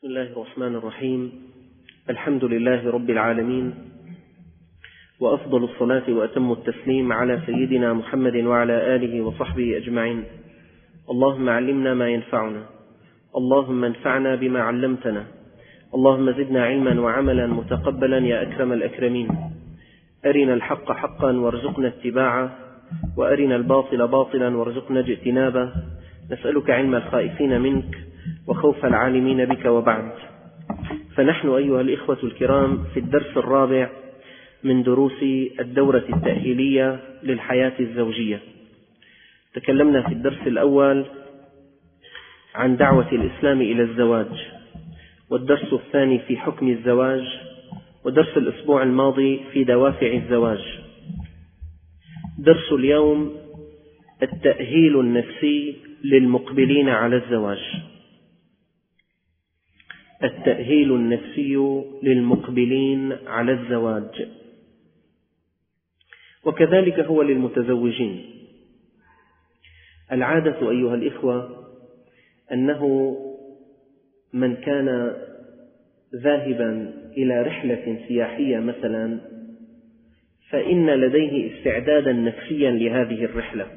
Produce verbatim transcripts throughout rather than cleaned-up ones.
بسم الله الرحمن الرحيم. الحمد لله رب العالمين، وأفضل الصلاة وأتم التسليم على سيدنا محمد وعلى آله وصحبه أجمعين. اللهم علمنا ما ينفعنا، اللهم انفعنا بما علمتنا، اللهم زدنا علما وعملا متقبلا يا أكرم الأكرمين. أرنا الحق حقا وارزقنا اتباعه، وأرنا الباطل باطلا وارزقنا اجتنابه. نسألك علم الخائفين منك وخوف العالمين بك. وبعد، فنحن أيها الإخوة الكرام في الدرس الرابع من دروس الدورة التأهيلية للحياة الزوجية. تكلمنا في الدرس الأول عن دعوة الإسلام إلى الزواج، والدرس الثاني في حكم الزواج، ودرس الأسبوع الماضي في دوافع الزواج. درس اليوم التأهيل النفسي للمقبلين على الزواج. التأهيل النفسي للمقبلين على الزواج، وكذلك هو للمتزوجين. العادة أيها الإخوة أنه من كان ذاهبا إلى رحلة سياحية مثلا، فإن لديه استعدادا نفسيا لهذه الرحلة،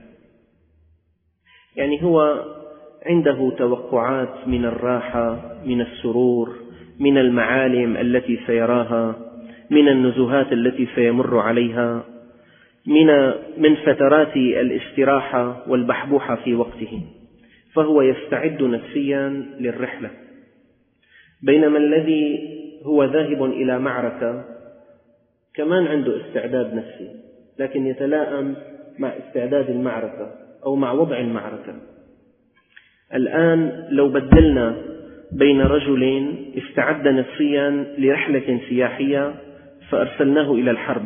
يعني هو عنده توقعات من الراحة، من السرور، من المعالم التي سيراها، من النزهات التي سيمر عليها، من من فترات الاستراحة والبحبوحة في وقته، فهو يستعد نفسيا للرحلة. بينما الذي هو ذاهب إلى معركة كمان عنده استعداد نفسي، لكن يتلائم مع استعداد المعركة أو مع وضع المعركة. الآن لو بدلنا بين رجل استعد نفسيا لرحلة سياحية فأرسلناه إلى الحرب،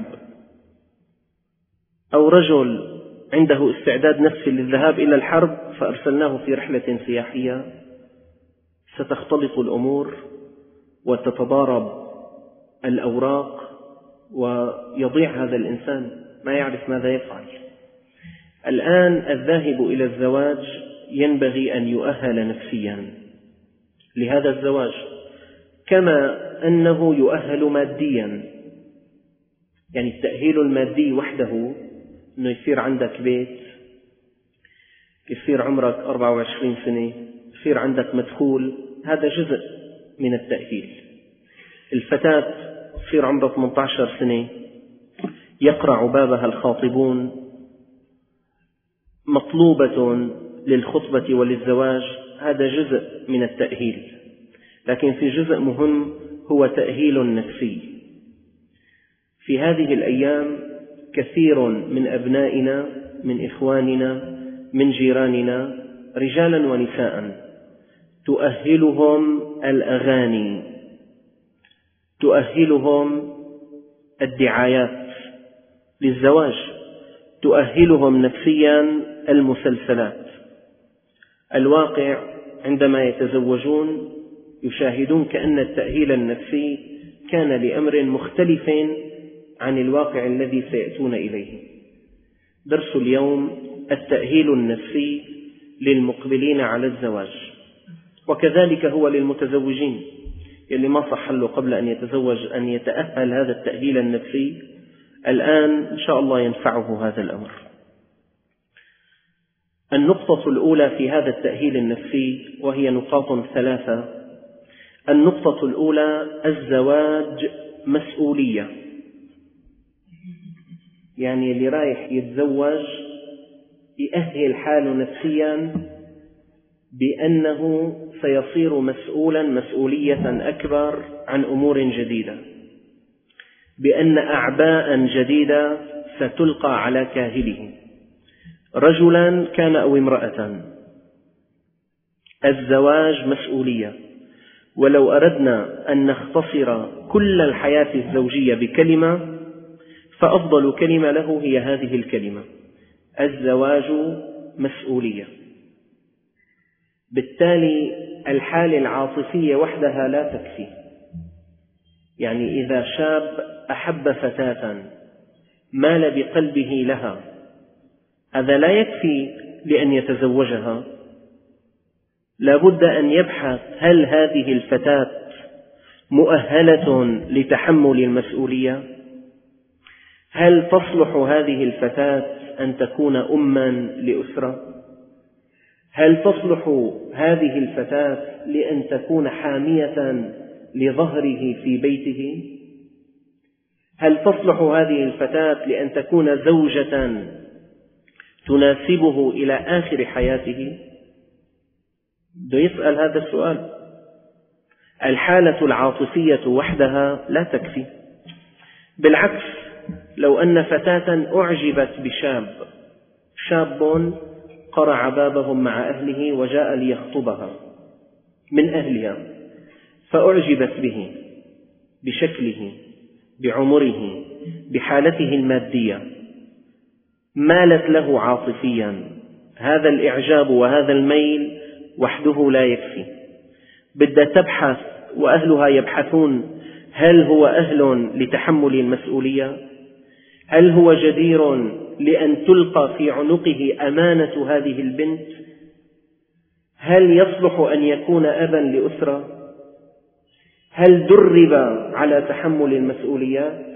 أو رجل عنده استعداد نفسي للذهاب إلى الحرب فأرسلناه في رحلة سياحية، ستختلط الأمور وتتضارب الأوراق ويضيع هذا الإنسان، ما يعرف ماذا يفعل. الآن الذاهب إلى الزواج ينبغي أن يؤهل نفسيا لهذا الزواج، كما أنه يؤهل ماديا. يعني التأهيل المادي وحده، أنه يصير عندك بيت، يصير عمرك أربعة وعشرين سنة، يصير عندك مدخول، هذا جزء من التأهيل. الفتاة يصير عمرها ثمانية عشر سنة، يقرع بابها الخاطبون، مطلوبة للخطبة وللزواج، هذا جزء من التأهيل. لكن في جزء مهم هو تأهيل نفسي. في هذه الأيام كثير من أبنائنا، من إخواننا، من جيراننا، رجالا ونساء، تؤهلهم الأغاني، تؤهلهم الدعايات للزواج، تؤهلهم نفسيا المسلسلات. الواقع عندما يتزوجون يشاهدون كأن التأهيل النفسي كان لأمر مختلف عن الواقع الذي سيأتون إليه. درس اليوم التأهيل النفسي للمقبلين على الزواج، وكذلك هو للمتزوجين، يلي ما صح له قبل أن يتزوج أن يتأهل هذا التأهيل النفسي، الآن إن شاء الله ينفعه هذا الأمر. النقطة الأولى في هذا التأهيل النفسي، وهي نقاط ثلاثة. النقطة الأولى: الزواج مسؤولية. يعني اللي رايح يتزوج يأهل حاله نفسيا بأنه سيصير مسؤولا مسؤولية أكبر عن أمور جديدة، بأن أعباء جديدة ستلقى على كاهله، رجلا كان أو امرأة. الزواج مسؤولية، ولو أردنا أن نختصر كل الحياة الزوجية بكلمة فأفضل كلمة له هي هذه الكلمة: الزواج مسؤولية. بالتالي الحالة العاطفية وحدها لا تكفي. يعني إذا شاب أحب فتاة مال بقلبه لها، هذا لا يكفي لأن يتزوجها، لا بد أن يبحث هل هذه الفتاة مؤهلة لتحمل المسؤولية؟ هل تصلح هذه الفتاة أن تكون أماً لأسرة؟ هل تصلح هذه الفتاة لأن تكون حامية لظهره في بيته؟ هل تصلح هذه الفتاة لأن تكون زوجة تناسبه إلى آخر حياته؟ بده يسأل هذا السؤال. الحالة العاطفية وحدها لا تكفي، بالعكس، لو أن فتاة أعجبت بشاب، شاب قرع بابهم مع أهله وجاء ليخطبها من أهلها، فأعجبت به بشكله، بعمره، بحالته المادية، مالت له عاطفيا، هذا الإعجاب وهذا الميل وحده لا يكفي، بدها تبحث وأهلها يبحثون هل هو أهل لتحمل المسؤولية؟ هل هو جدير لأن تلقى في عنقه أمانة هذه البنت؟ هل يصلح أن يكون أبا لأسرة؟ هل درب على تحمل المسؤوليات؟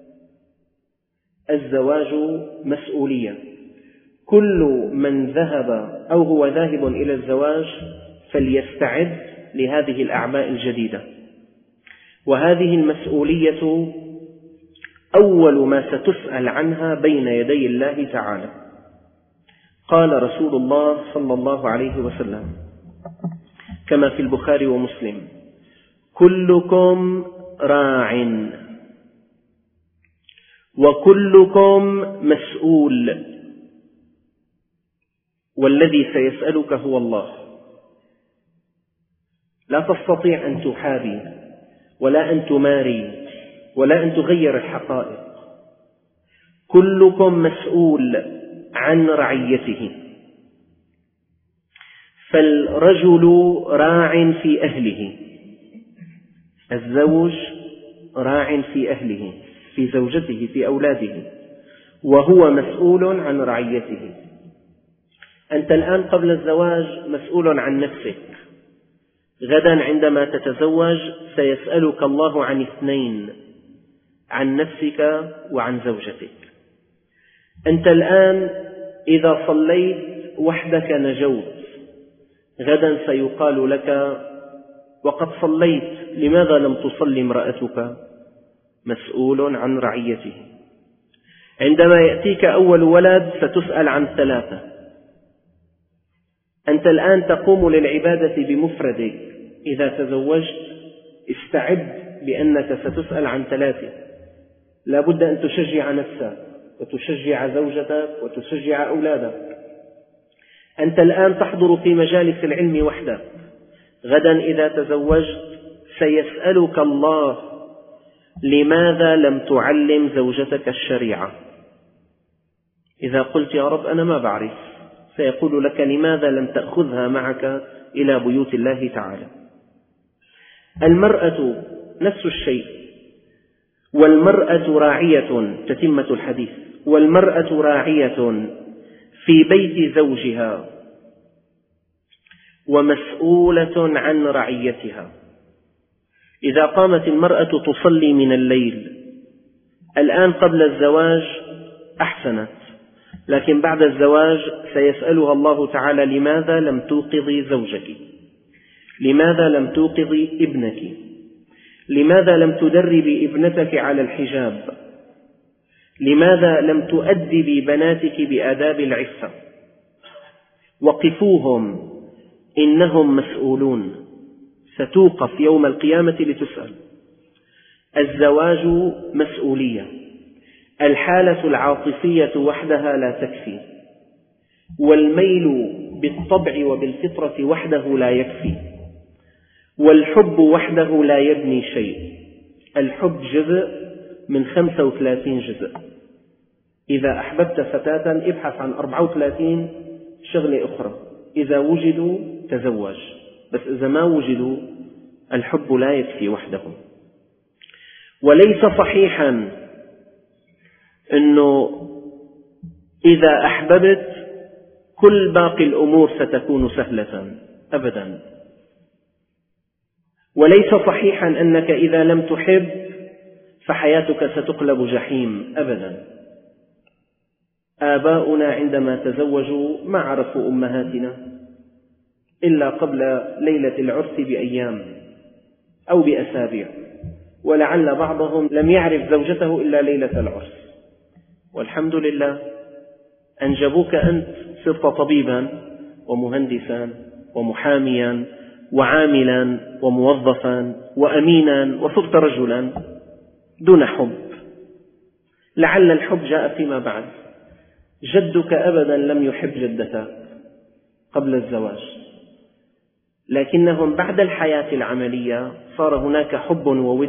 الزواج مسؤولية. كل من ذهب أو هو ذاهب إلى الزواج فليستعد لهذه الأعباء الجديدة، وهذه المسؤولية أول ما ستسأل عنها بين يدي الله تعالى. قال رسول الله صلى الله عليه وسلم كما في البخاري ومسلم: كلكم راع وكلكم مسؤول، والذي سيسألك هو الله. لا تستطيع أن تحابي ولا أن تماري ولا أن تغير الحقائق. كلكم مسؤول عن رعيته. فالرجل راع في أهله، الزوج راع في أهله، في زوجته، في أولاده، وهو مسؤول عن رعيته. أنت الآن قبل الزواج مسؤول عن نفسك، غدا عندما تتزوج سيسألك الله عن اثنين: عن نفسك وعن زوجتك. أنت الآن إذا صليت وحدك نجوت، غدا سيقال لك: وقد صليت، لماذا لم تصلي امرأتك؟ مسؤول عن رعيته. عندما يأتيك أول ولد ستسأل عن ثلاثة. أنت الآن تقوم للعبادة بمفردك، إذا تزوجت استعد بأنك ستسأل عن ثلاثة. لا بد أن تشجع نفسك وتشجع زوجتك وتشجع أولادك. أنت الآن تحضر في مجالس العلم وحدك، غدا إذا تزوجت سيسألك الله: لماذا لم تعلم زوجتك الشريعة؟ إذا قلت: يا رب أنا ما بعرف، سيقول لك: لماذا لم تأخذها معك إلى بيوت الله تعالى؟ المرأة نفس الشيء. والمرأة راعية، تتمة الحديث، والمرأة راعية في بيت زوجها ومسؤولة عن رعيتها. إذا قامت المرأة تصلي من الليل الآن قبل الزواج أحسنت، لكن بعد الزواج سيسألها الله تعالى: لماذا لم توقظي زوجك؟ لماذا لم توقظي ابنك؟ لماذا لم تدربي ابنتك على الحجاب؟ لماذا لم تؤدبي بناتك بآداب العفة؟ وقفوهم، إنهم مسؤولون، ستوقف يوم القيامة لتسأل. الزواج مسؤولية. الحالة العاطفية وحدها لا تكفي، والميل بالطبع وبالفطرة وحده لا يكفي، والحب وحده لا يبني شيء. الحب جزء من خمسة وثلاثين جزء. إذا أحببت فتاة ابحث عن أربعة وثلاثين شغلة أخرى، إذا وجدوا تزوج، بس إذا ما وجدوا الحب لا يكفي وحده. وليس صحيحا أنه إذا أحببت كل باقي الأمور ستكون سهلة. أبدا. وليس صحيحا أنك إذا لم تحب فحياتك ستقلب جحيم أبدا. آباؤنا عندما تزوجوا ما عرفوا أمهاتنا إلا قبل ليلة العرس بأيام أو بأسابيع، ولعل بعضهم لم يعرف زوجته إلا ليلة العرس، والحمد لله أنجبوك أنت، صرت طبيبا ومهندسا ومحاميا وعاملا وموظفا وأمينا، وصرت رجلا دون حب. لعل الحب جاء فيما بعد. جدك أبدا لم يحب جدتك قبل الزواج، لكنهم بعد الحياة العملية صار هناك حب وود.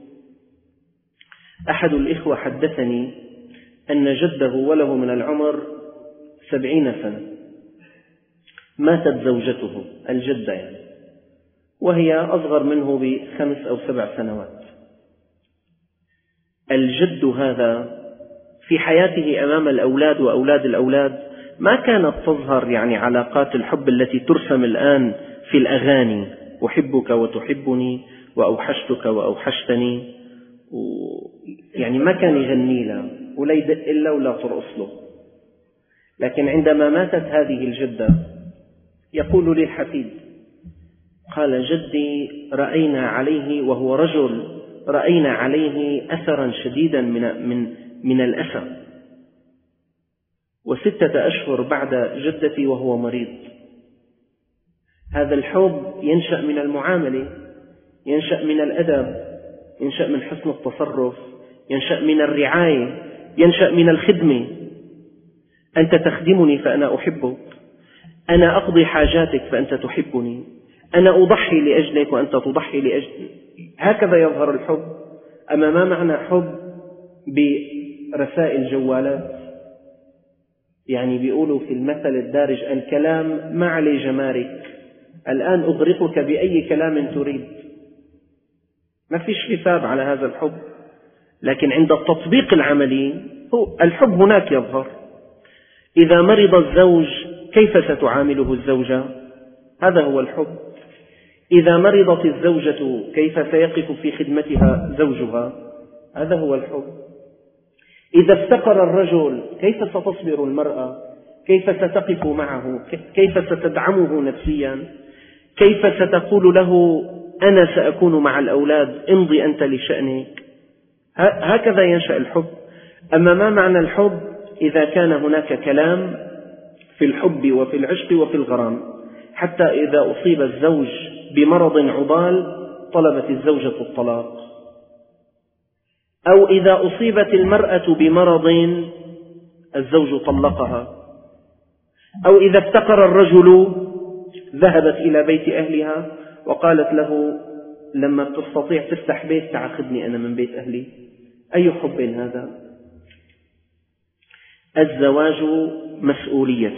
أحد الإخوة حدثني أن جده وله من العمر سبعين سنة، ماتت زوجته الجدة يعني، وهي أصغر منه بخمس أو سبع سنوات. الجد هذا في حياته أمام الأولاد وأولاد الأولاد ما كانت تظهر يعني علاقات الحب التي ترسم الآن في الأغاني، أحبك وتحبني وأوحشتك وأوحشتني، يعني ما كان يغني له ولا يدق إلا ولا ترقص له. لكن عندما ماتت هذه الجدة يقول لي الحفيد، قال جدي رأينا عليه وهو رجل، رأينا عليه أثرا شديدا من, من, من الأسى، وستة أشهر بعد جدتي وهو مريض. هذا الحب ينشأ من المعاملة، ينشأ من الأدب، ينشأ من حسن التصرف، ينشأ من الرعاية، ينشأ من الخدمة. أنت تخدمني فأنا أحبك، أنا أقضي حاجاتك فأنت تحبني، أنا أضحي لأجلك وأنت تضحي لأجلي. هكذا يظهر الحب. أما ما معنى حب برسائل جوالات؟ يعني بيقولوا في المثل الدارج الكلام ما عليه جمارك، الآن أغرقك بأي كلام تريد. ما فيش حساب على هذا الحب. لكن عند التطبيق العملي هو الحب هناك يظهر. إذا مرض الزوج كيف ستعامله الزوجة؟ هذا هو الحب. إذا مرضت الزوجة كيف سيقف في خدمتها زوجها؟ هذا هو الحب. إذا افتقر الرجل كيف ستصبر المرأة؟ كيف ستقف معه؟ كيف ستدعمه نفسيا؟ كيف ستقول له أنا سأكون مع الأولاد، امضي أنت لشأنك؟ هكذا ينشأ الحب. أما ما معنى الحب إذا كان هناك كلام في الحب وفي العشق وفي الغرام، حتى إذا أصيب الزوج بمرض عضال طلبت الزوجة الطلاق، أو إذا أصيبت المرأة بمرض الزوج طلقها، أو إذا افتقر الرجل ذهبت إلى بيت أهلها وقالت له لما تستطيع تفتح بيت تعال خذني أنا من بيت أهلي. أي حب هذا؟ الزواج مسؤولية،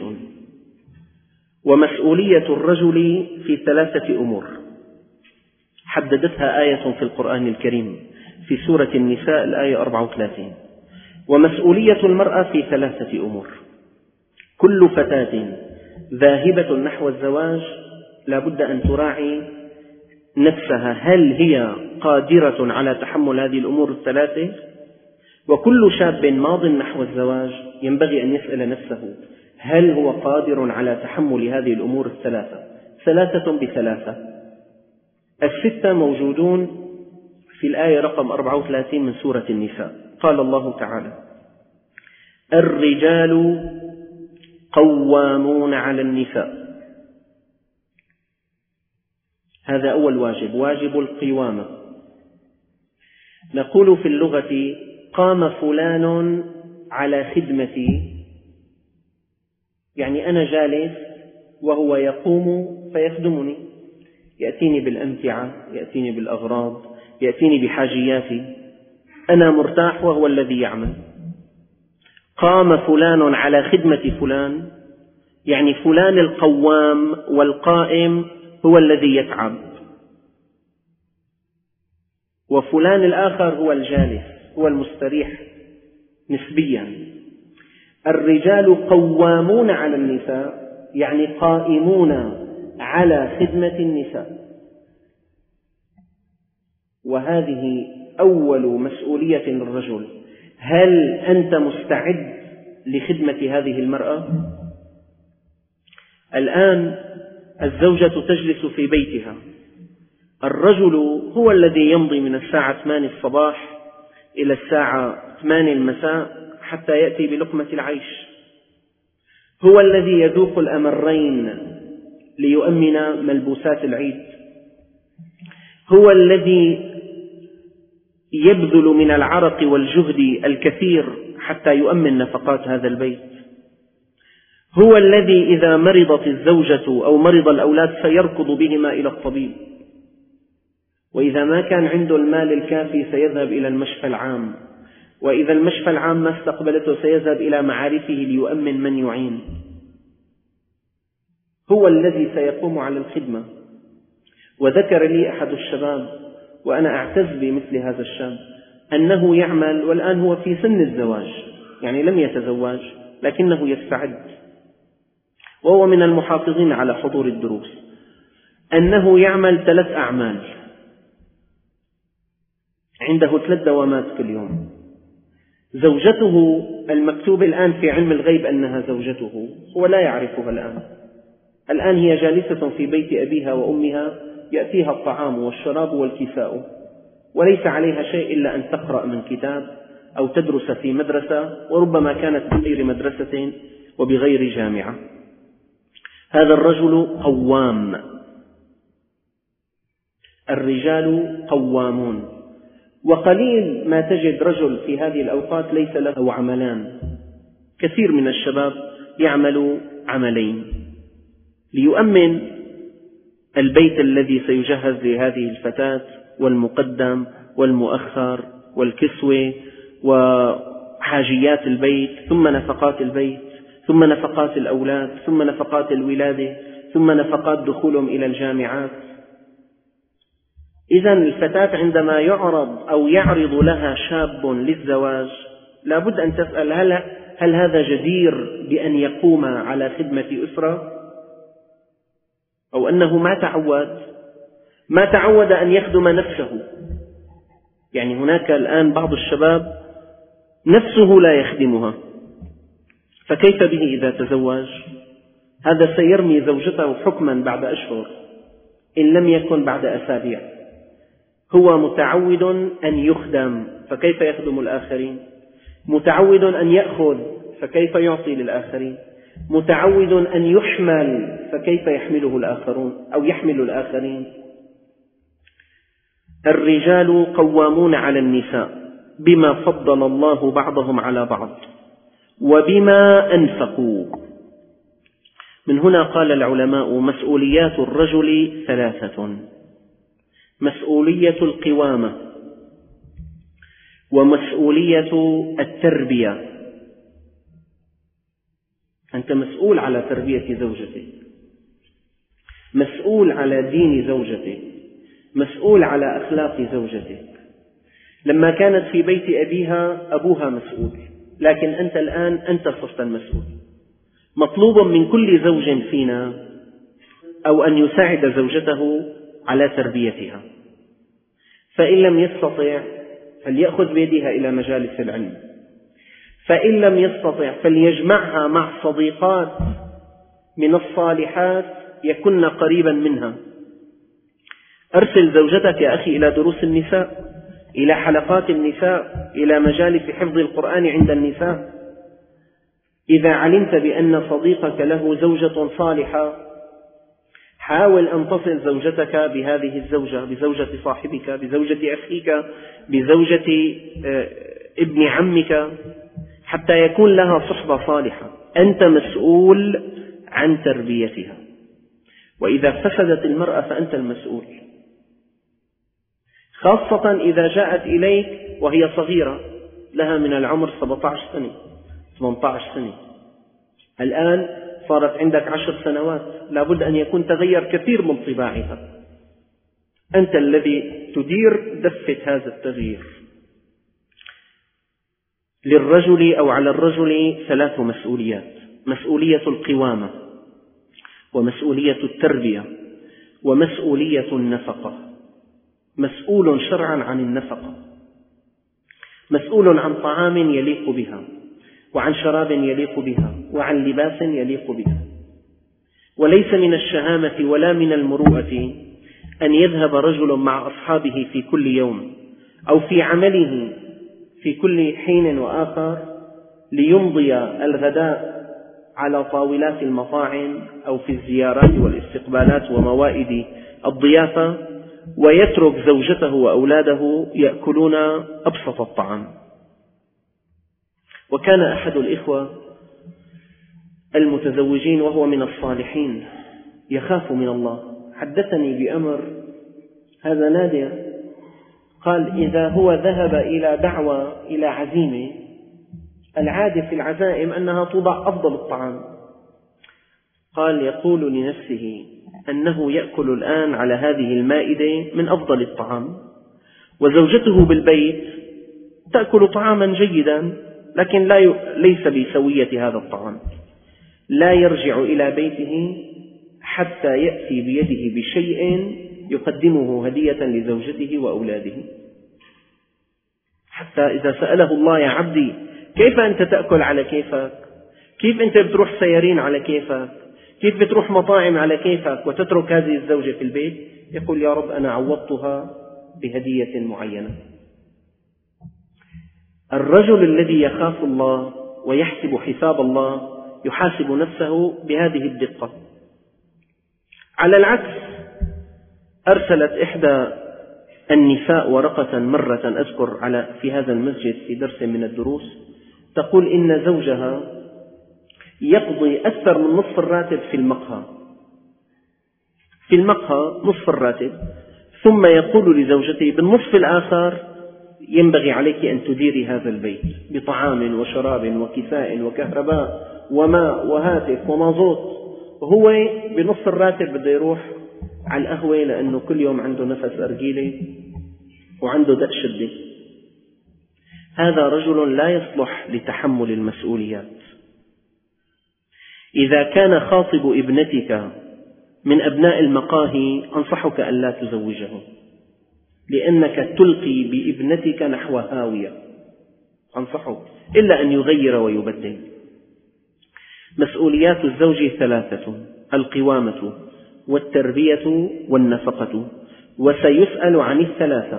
ومسؤولية الرجل في ثلاثة أمور حددتها آية في القرآن الكريم في سورة النساء الآية أربعة وثلاثين. ومسؤولية المرأة في ثلاثة أمور. كل فتاة ذاهبة نحو الزواج لا بد أن تراعي نفسها، هل هي قادرة على تحمل هذه الأمور الثلاثة؟ وكل شاب ماض نحو الزواج ينبغي أن يسأل نفسه هل هو قادر على تحمل هذه الأمور الثلاثة؟ ثلاثة بثلاثة. الستة موجودون في الآية رقم أربعة وثلاثين من سورة النساء. قال الله تعالى: الرجال قوامون على النساء. هذا أول واجب، واجب القوامة. نقول في اللغة قام فلان على خدمتي، يعني أنا جالس وهو يقوم فيخدمني، يأتيني بالأمتعة، يأتيني بالأغراض، يأتيني بحاجياتي، أنا مرتاح وهو الذي يعمل. قام فلان على خدمة فلان، يعني فلان القوام والقائم هو الذي يتعب، وفلان الآخر هو الجالس هو المستريح نسبيا. الرجال قوامون على النساء يعني قائمون على خدمة النساء، وهذه أول مسؤولية للرجل. هل أنت مستعد لخدمة هذه المرأة؟ الآن الزوجة تجلس في بيتها، الرجل هو الذي يمضي من الساعة ثمانية الصباح إلى الساعة ثمانية المساء حتى يأتي بلقمة العيش، هو الذي يذوق الأمرين ليؤمن ملبوسات العيد، هو الذي يبذل من العرق والجهد الكثير حتى يؤمن نفقات هذا البيت، هو الذي إذا مرضت الزوجة أو مرض الأولاد سيركض بهما إلى الطبيب، وإذا ما كان عنده المال الكافي سيذهب إلى المشفى العام، وإذا المشفى العام ما استقبلته سيذهب إلى معارفه ليؤمن من يعين. هو الذي سيقوم على الخدمة. وذكر لي أحد الشباب، وأنا أعتز بمثل هذا الشاب، أنه يعمل والآن هو في سن الزواج، يعني لم يتزوج لكنه يستعد، وهو من المحافظين على حضور الدروس، أنه يعمل ثلاث أعمال، عنده ثلاث دوامات كل يوم. زوجته المكتوب الآن في علم الغيب أنها زوجته، هو لا يعرفها الآن، الآن هي جالسة في بيت أبيها وأمها، يأتيها الطعام والشراب والكساء، وليس عليها شيء إلا أن تقرأ من كتاب أو تدرس في مدرسة، وربما كانت بغير مدرسة وبغير جامعة. هذا الرجل قوام. الرجال قوامون، وقليل ما تجد رجل في هذه الأوقات ليس له عملان. كثير من الشباب يعمل عملين ليؤمن البيت الذي سيجهز لهذه الفتاة، والمقدم والمؤخر والكسوة وحاجيات البيت، ثم نفقات البيت، ثم نفقات الأولاد، ثم نفقات الولادة، ثم نفقات دخولهم إلى الجامعات. إذا الفتاة عندما يعرض أو يعرض لها شاب للزواج لابد أن تسأل هل, هل هذا جدير بأن يقوم على خدمة أسرة، أو أنه ما تعود ما تعود أن يخدم نفسه. يعني هناك الآن بعض الشباب نفسه لا يخدمها، فكيف به إذا تزوج؟ هذا سيرمي زوجته حكما بعد أشهر إن لم يكن بعد أسابيع. هو متعود أن يخدم، فكيف يخدم الآخرين؟ متعود أن يأخذ، فكيف يعطي للآخرين؟ متعود أن يحمل، فكيف يحمله الآخرون أو يحمل الآخرين؟ الرجال قوامون على النساء بما فضل الله بعضهم على بعض وبما أنفقوا. من هنا قال العلماء: مسؤوليات الرجل ثلاثة: مسؤولية القوامة، ومسؤولية التربية. أنت مسؤول على تربية زوجتك، مسؤول على دين زوجتك، مسؤول على أخلاق زوجتك. لما كانت في بيت أبيها أبوها مسؤول، لكن أنت الآن أنت صرت المسؤول. مطلوب من كل زوج فينا أو أن يساعد زوجته على تربيتها، فإن لم يستطع فليأخذ بيدها إلى مجالس العلم، فإن لم يستطع فليجمعها مع صديقات من الصالحات يكن قريبا منها. أرسل زوجتك يا أخي إلى دروس النساء، إلى حلقات النساء، إلى مجالس حفظ القرآن عند النساء. إذا علمت بأن صديقك له زوجة صالحة حاول أن تصل زوجتك بهذه الزوجة، بزوجة صاحبك، بزوجة أخيك، بزوجة ابن عمك، حتى يكون لها صحبة صالحة. أنت مسؤول عن تربيتها، وإذا فسدت المرأة فأنت المسؤول، خاصة إذا جاءت إليك وهي صغيرة، لها من العمر سبعة عشر سنة ثمانية عشر سنة، الآن صارت عندك عشر سنوات، لابد أن يكون تغير كثير من طباعها. أنت الذي تدير دفة هذا التغيير. للرجل أو على الرجل ثلاث مسؤوليات: مسؤولية القوامة، ومسؤولية التربية ومسؤولية النفقة. مسؤول شرعا عن النفقة، مسؤول عن طعام يليق بها، وعن شراب يليق بها، وعن لباس يليق بها. وليس من الشهامة ولا من المروءة أن يذهب رجل مع أصحابه في كل يوم أو في عمله في كل حين وآخر ليمضي الغداء على طاولات المطاعم أو في الزيارات والاستقبالات وموائد الضيافة، ويترك زوجته وأولاده يأكلون أبسط الطعام. وكان أحد الإخوة المتزوجين وهو من الصالحين يخاف من الله حدثني بأمر هذا نادر. قال: إذا هو ذهب إلى دعوة إلى عزيمة، العادة في العزائم أنها توضع أفضل الطعام. قال: يقول لنفسه أنه يأكل الآن على هذه المائدة من أفضل الطعام، وزوجته بالبيت تأكل طعاما جيدا لكن لا ي... ليس بسوية هذا الطعام. لا يرجع إلى بيته حتى يأتي بيده بشيء يقدمه هدية لزوجته وأولاده، حتى إذا سأله الله: يا عبدي كيف أنت تأكل على كيفك؟ كيف أنت بتروح سيارين على كيفك؟ كيف بتروح مطاعم على كيفك وتترك هذه الزوجة في البيت؟ يقول: يا رب أنا عوضتها بهدية معينة. الرجل الذي يخاف الله ويحسب حساب الله يحاسب نفسه بهذه الدقة. على العكس، أرسلت إحدى النساء ورقة مرة أذكر على في هذا المسجد في درس من الدروس، تقول إن زوجها يقضي أكثر من نصف الراتب في المقهى في المقهى نصف الراتب، ثم يقول لزوجته: بالنصف الآخر ينبغي عليك أن تديري هذا البيت بطعام وشراب وكساء وكهرباء وماء وهاتف ومازوت، وهو بنصف الراتب بده يروح على القهوة لأنه كل يوم عنده نفس أرجيلة وعنده دق شدة. هذا رجل لا يصلح لتحمل المسؤوليات. إذا كان خاطب ابنتك من أبناء المقاهي أنصحك أن لا تزوجه، لأنك تلقي بابنتك نحو هاوية. أنصحك إلا أن يغير ويبدل. مسؤوليات الزوج ثلاثة: القوامة والتربية والنفقة، وسيسأل عن الثلاثة.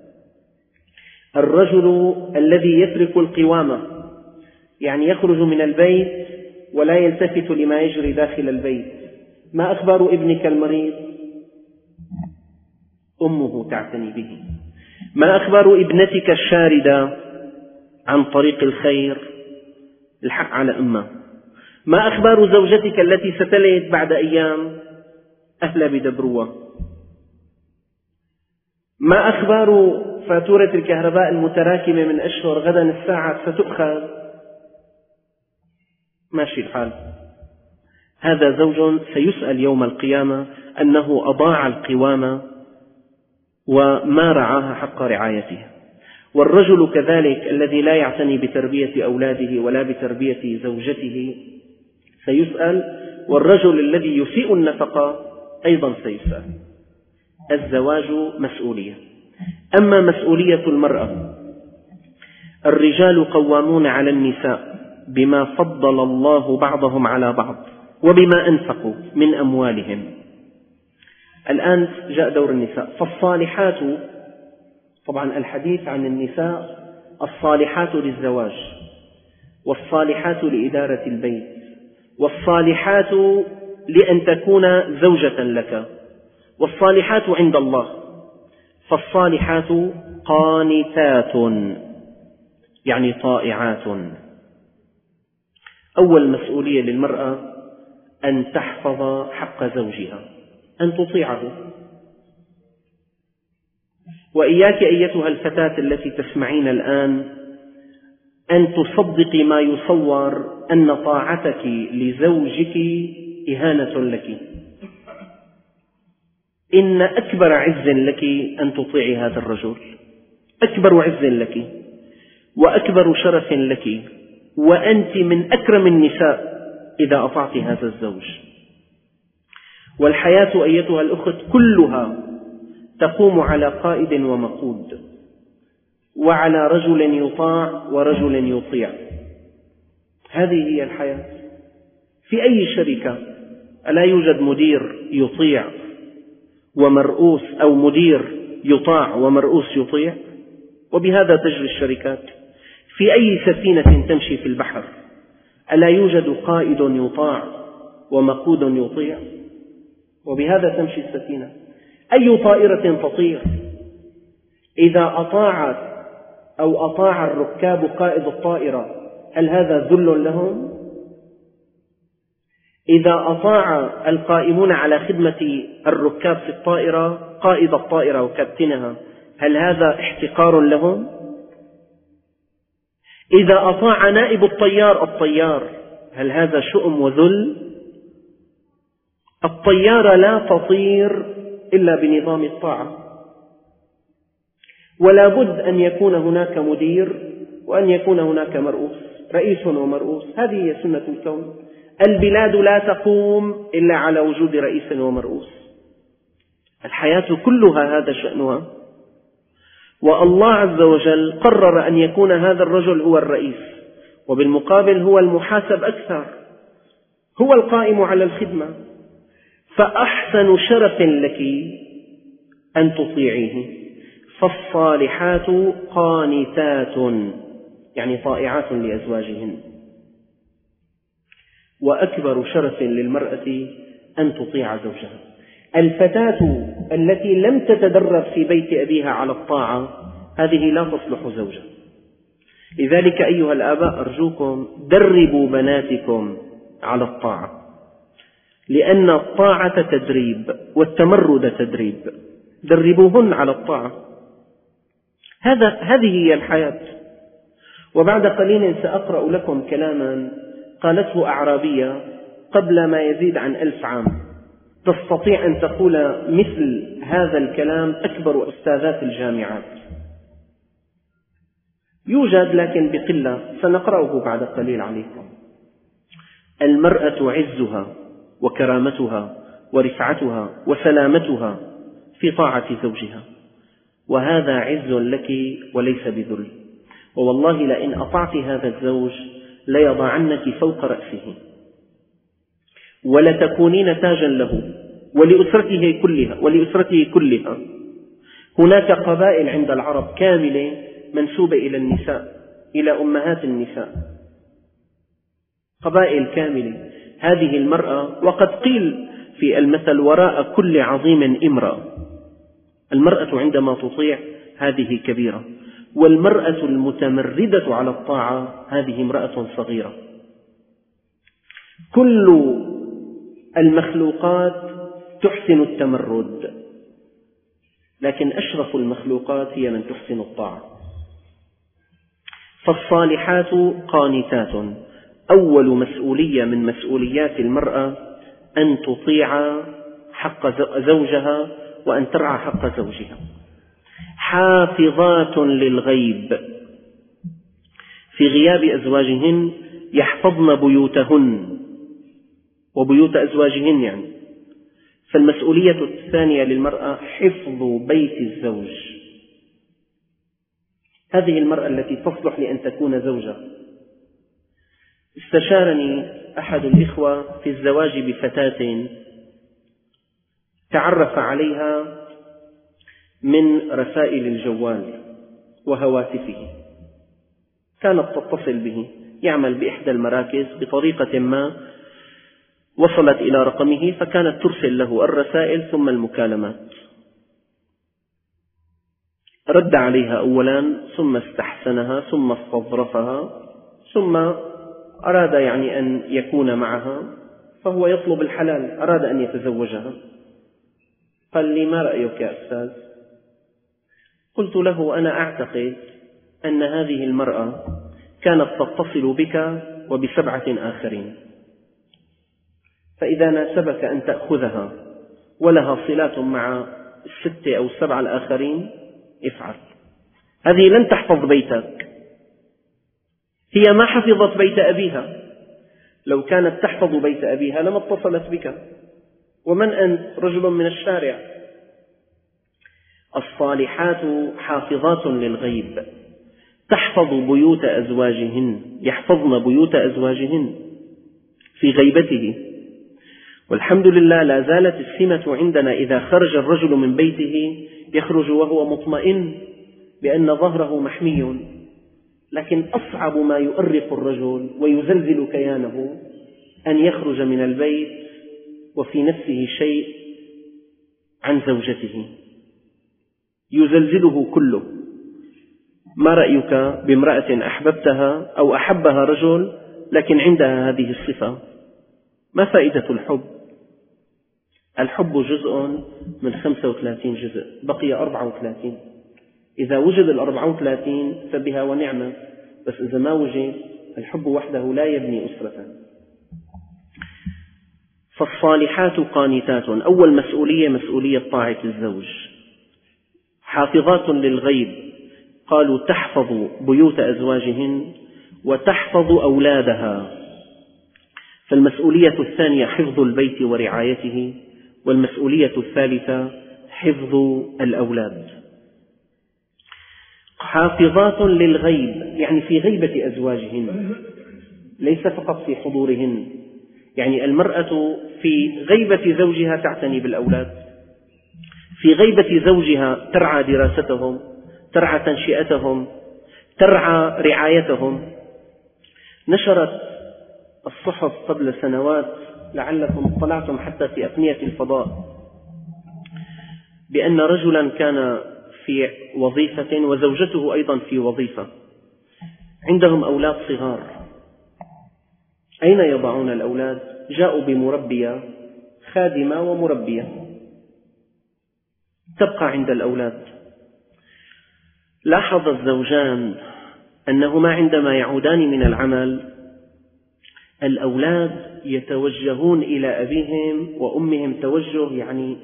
الرجل الذي يترك القوامة، يعني يخرج من البيت ولا يلتفت لما يجري داخل البيت. ما أخبار ابنك المريض؟ أمه تعتني به. ما أخبار ابنتك الشاردة عن طريق الخير؟ الحق على أمه. ما أخبار زوجتك التي ستلد بعد أيام؟ أهلا بدبروها. ما أخبار فاتورة الكهرباء المتراكمة من أشهر؟ غدا الساعة ستؤخذ. ماشي الحال. هذا زوج سيسأل يوم القيامة أنه أضاع القوامة وما رعاها حق رعايتها. والرجل كذلك الذي لا يعتني بتربية أولاده ولا بتربية زوجته سيسأل. والرجل الذي يسيء النفقة أيضا سيسأل. الزواج مسؤولية. أما مسؤولية المرأة، الرجال قوامون على النساء بما فضل الله بعضهم على بعض وبما أنفقوا من أموالهم. الآن جاء دور النساء. فالصالحات، طبعا الحديث عن النساء الصالحات للزواج، والصالحات لإدارة البيت، والصالحات لأن تكون زوجة لك، والصالحات عند الله. فالصالحات قانتات يعني طائعات. أول مسؤولية للمرأة أن تحفظ حق زوجها، أن تطيعه. وإياك أيتها الفتاة التي تسمعين الآن أن تصدقي ما يصور أن طاعتك لزوجك إهانة لك. إن أكبر عز لك أن تطيعي هذا الرجل، أكبر عز لك وأكبر شرف لك، وأنت من أكرم النساء إذا أطعت هذا الزوج. والحياة أيتها الأخت كلها تقوم على قائد ومقود، وعلى رجل يطاع ورجل يطيع. هذه هي الحياة. في أي شركة ألا يوجد مدير يطيع ومرؤوس، أو مدير يطاع ومرؤوس يطيع؟ وبهذا تجري الشركات. في أي سفينة تمشي في البحر ألا يوجد قائد يطاع ومقود يطيع؟ وبهذا تمشي السفينة. أي طائرة تطير؟ إذا أطاعت أو أطاع الركاب قائد الطائرة هل هذا ذل لهم؟ إذا أطاع القائمون على خدمة الركاب في الطائرة قائد الطائرة وكابتنها هل هذا احتقار لهم؟ إذا أطاع نائب الطيار الطيار هل هذا شؤم وذل؟ الطيارة لا تطير إلا بنظام الطاعة، ولا بد أن يكون هناك مدير وأن يكون هناك مرؤوس، رئيس ومرؤوس. هذه هي سنة الكون. البلاد لا تقوم إلا على وجود رئيس ومرؤوس. الحياة كلها هذا شأنها. والله عز وجل قرر أن يكون هذا الرجل هو الرئيس، وبالمقابل هو المحاسب أكثر، هو القائم على الخدمة. فأحسن شرف لك أن تطيعيه. فالصالحات قانتات يعني طائعات لأزواجهن. وأكبر شرف للمرأة أن تطيع زوجها. الفتاة التي لم تتدرب في بيت أبيها على الطاعة هذه لا تصلح زوجا. لذلك أيها الآباء أرجوكم دربوا بناتكم على الطاعة، لأن الطاعة تدريب والتمرد تدريب. دربوهن على الطاعة. هذا هذه هي الحياة. وبعد قليل سأقرأ لكم كلاما قالته أعرابية قبل ما يزيد عن ألف عام، تستطيع أن تقول مثل هذا الكلام أكبر أستاذات الجامعات. يوجد لكن بقلة، سنقرأه بعد قليل عليكم. المرأة عزها وكرامتها ورفعتها وسلامتها في طاعة زوجها، وهذا عز لك وليس بذل. ووالله لئن أطعت هذا الزوج ليضعنك فوق رأسه، ولتكونين تاجا له ولأسرته كلها ولأسرته كلها. هناك قبائل عند العرب كاملة منسوبة إلى النساء، إلى أمهات النساء، قبائل كاملة. هذه المرأة، وقد قيل في المثل وراء كل عظيم امرأة. المرأة عندما تطيع هذه كبيرة، والمرأة المتمردة على الطاعة هذه امرأة صغيرة. كل المخلوقات تحسن التمرد، لكن أشرف المخلوقات هي من تحسن الطاعة. فالصالحات قانتات. أول مسؤولية من مسؤوليات المرأة أن تطيع حق زوجها وأن ترعى حق زوجها. حافظات للغيب، في غياب أزواجهن يحفظن بيوتهن وبيوت أزواجهن يعني. فالمسؤولية الثانية للمرأة حفظ بيت الزوج. هذه المرأة التي تصلح لأن تكون زوجة. استشارني أحد الإخوة في الزواج بفتاة تعرف عليها من رسائل الجوال وهواتفه. كانت تتصل به، يعمل بإحدى المراكز، بطريقة ما وصلت إلى رقمه فكانت ترسل له الرسائل ثم المكالمات. رد عليها أولا، ثم استحسنها، ثم استظرفها، ثم أراد يعني أن يكون معها، فهو يطلب الحلال، أراد أن يتزوجها. قال لي: ما رأيك يا أستاذ؟ قلت له: أنا أعتقد أن هذه المرأة كانت تتصل بك وبسبعة آخرين، فإذا ناسبك أن تأخذها ولها صلات مع الستة أو السبعة الآخرين افعل. هذه لن تحفظ بيتك، هي ما حفظت بيت أبيها. لو كانت تحفظ بيت أبيها لما اتصلت بك. ومن أنت؟ رجل من الشارع. الصالحات حافظات للغيب تحفظ بيوت أزواجهن، يحفظن بيوت أزواجهن في غيبته. والحمد لله لا زالت السمة عندنا إذا خرج الرجل من بيته يخرج وهو مطمئن بأن ظهره محمي، لكن أصعب ما يؤرق الرجل ويزلزل كيانه أن يخرج من البيت وفي نفسه شيء عن زوجته يزلزله كله. ما رأيك بامرأة أحببتها أو أحبها رجل لكن عندها هذه الصفة؟ ما فائدة الحب؟ الحب جزء من خمسة وثلاثين جزء، بقي أربعة وثلاثين. إذا وجد الأربعة وثلاثين فبها ونعمة، بس إذا ما وجد الحب وحده لا يبني أسرة. فالصالحات قانتات، أول مسؤولية مسؤولية طاعة الزوج. حافظات للغيب، قالوا تحفظ بيوت أزواجهن وتحفظ أولادها. فالمسؤولية الثانية حفظ البيت ورعايته، والمسؤولية الثالثة حفظ الأولاد. حافظات للغيب يعني في غيبة أزواجهن، ليس فقط في حضورهن. يعني المرأة في غيبة زوجها تعتني بالأولاد، في غيبة زوجها ترعى دراستهم، ترعى تنشئتهم، ترعى رعايتهم. نشرت الصحف قبل سنوات، لعلكم اطلعتم حتى في أقنية الفضاء، بأن رجلا كان في وظيفة وزوجته أيضا في وظيفة، عندهم أولاد صغار. أين يضعون الأولاد؟ جاءوا بمربية، خادمة ومربية تبقى عند الأولاد. لاحظ الزوجان أنهما عندما يعودان من العمل الأولاد يتوجهون إلى أبيهم وأمهم توجه يعني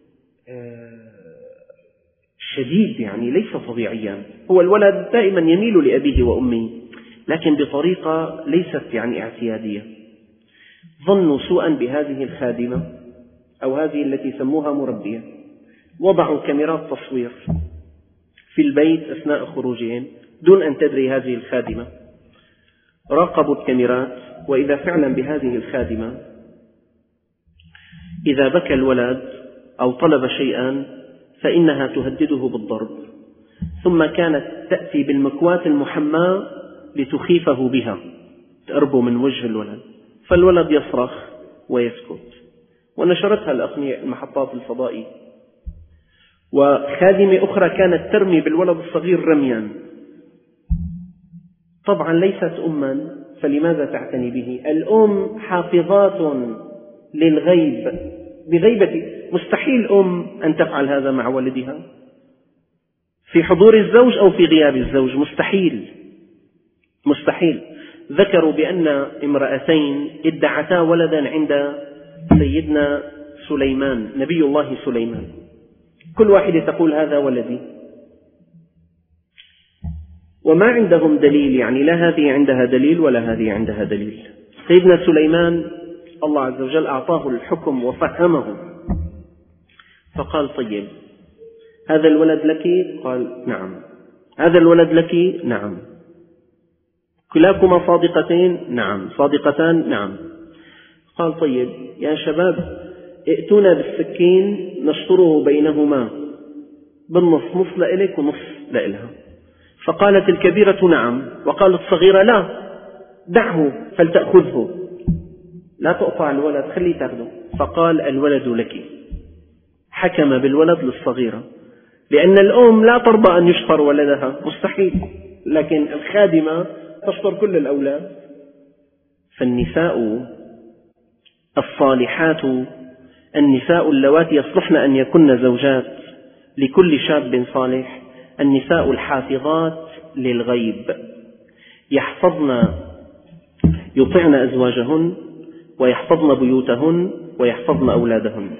شديد، يعني ليس طبيعيا. هو الولد دائما يميل لأبيه وأمه، لكن بطريقة ليست يعني اعتيادية. ظنوا سوءا بهذه الخادمة أو هذه التي سموها مربية، وضعوا كاميرات تصوير في البيت أثناء خروجهم دون أن تدري هذه الخادمة. راقبوا الكاميرات، وإذا فعلا بهذه الخادمة إذا بكى الولد أو طلب شيئا فإنها تهدده بالضرب، ثم كانت تأتي بالمكواة المحماة لتخيفه بها، تقرب من وجه الولد، فالولد يصرخ ويسكت. ونشرتها الأقنية المحطات الفضائية. وخادمة أخرى كانت ترمي بالولد الصغير رميا، طبعا ليست أما، فلماذا تعتني به؟ الأم حافظات للغيب بغيبة. مستحيل أم أن تفعل هذا مع ولدها في حضور الزوج أو في غياب الزوج، مستحيل مستحيل. ذكروا بأن امرأتين ادعتا ولدا عند سيدنا سليمان نبي الله سليمان، كل واحدة تقول هذا ولدي، وما عندهم دليل، يعني لا هذه عندها دليل ولا هذه عندها دليل. سيدنا سليمان الله عز وجل أعطاه الحكم وفهمه، فقال طيب هذا الولد لك؟ قال نعم. هذا الولد لك؟ نعم. كلاكما صادقتين؟ نعم. صادقتان؟ نعم. قال طيب يا شباب ائتونا بالسكين نشطره بينهما بالنص، نص لإلك ونص لإلها. فقالت الكبيرة نعم، وقالت الصغيرة لا، دعه فلتأخذه، لا تقطع الولد، خليه تأخذه. فقال الولد لك. حكم بالولد للصغيرة، لأن الأم لا ترضى أن يشطر ولدها، مستحيل، لكن الخادمة تشطر كل الأولاد. فالنساء الصالحات النساء اللواتي يصلحن أن يكن زوجات لكل شاب صالح، النساء الحافظات للغيب، يحفظن يطعن أزواجهن ويحفظن بيوتهن ويحفظن أولادهن.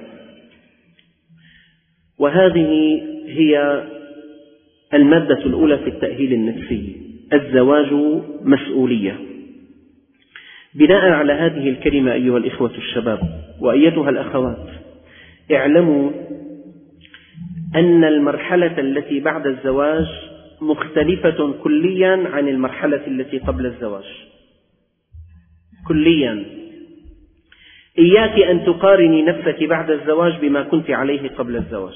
وهذه هي المادة الأولى في التأهيل النفسي، الزواج مسؤولية. بناء على هذه الكلمة أيها الإخوة الشباب وأيتها الأخوات، اعلموا أن المرحلة التي بعد الزواج مختلفة كليا عن المرحلة التي قبل الزواج، كليا. إياك أن تقارني نفسك بعد الزواج بما كنت عليه قبل الزواج.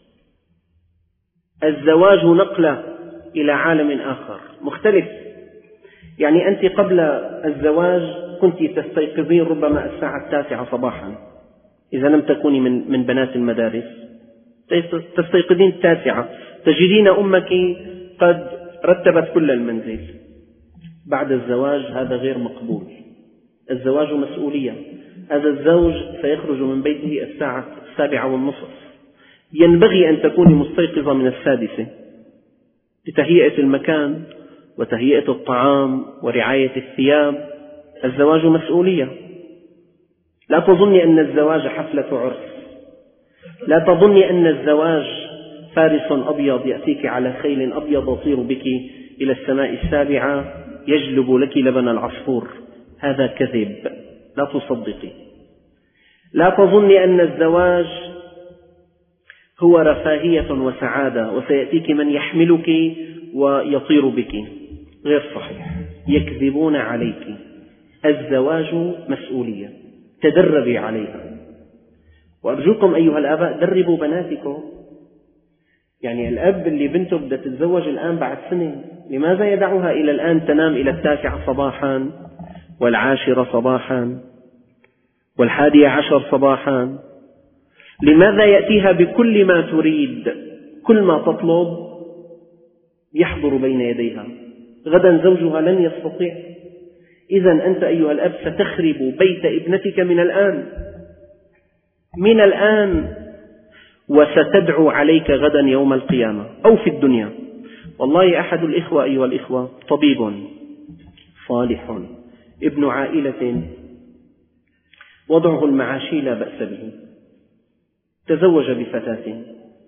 الزواج نقلة إلى عالم آخر مختلف. يعني أنت قبل الزواج كنت تستيقظين ربما الساعة التاسعة صباحا، إذا لم تكوني من من بنات المدارس تستيقظين التاسعة، تجدين أمك قد رتبت كل المنزل. بعد الزواج هذا غير مقبول. الزواج مسؤولية. هذا الزوج سيخرج من بيته الساعة السابعة والنصف، ينبغي أن تكوني مستيقظة من السادسة لتهيئة المكان وتهيئة الطعام ورعاية الثياب. الزواج مسؤولية. لا تظني أن الزواج حفلة عرس، لا تظني أن الزواج فارس أبيض يأتيك على خيل أبيض يطير بك إلى السماء السابعة يجلب لك لبن العصفور. هذا كذب، لا تصدقي. لا تظني أن الزواج هو رفاهية وسعادة وسيأتيك من يحملك ويطير بك. غير صحيح، يكذبون عليك. الزواج مسؤولية، تدربي عليها. وأرجوكم أيها الآباء دربوا بناتكم. يعني الأب اللي بنته بدها تتزوج الآن بعد سنة، لماذا يدعها إلى الآن تنام إلى التاسعة صباحا والعاشرة صباحا والحادية عشر صباحا؟ لماذا يأتيها بكل ما تريد؟ كل ما تطلب يحضر بين يديها. غدا زوجها لن يستطيع. إذن أنت أيها الأب ستخرب بيت ابنتك من الآن، من الآن، وستدعو عليك غدا يوم القيامة أو في الدنيا. والله أحد الإخوة أيها الإخوة طبيب صالح ابن عائلة وضعه المعاشي لا بأس به، تزوج بفتاة.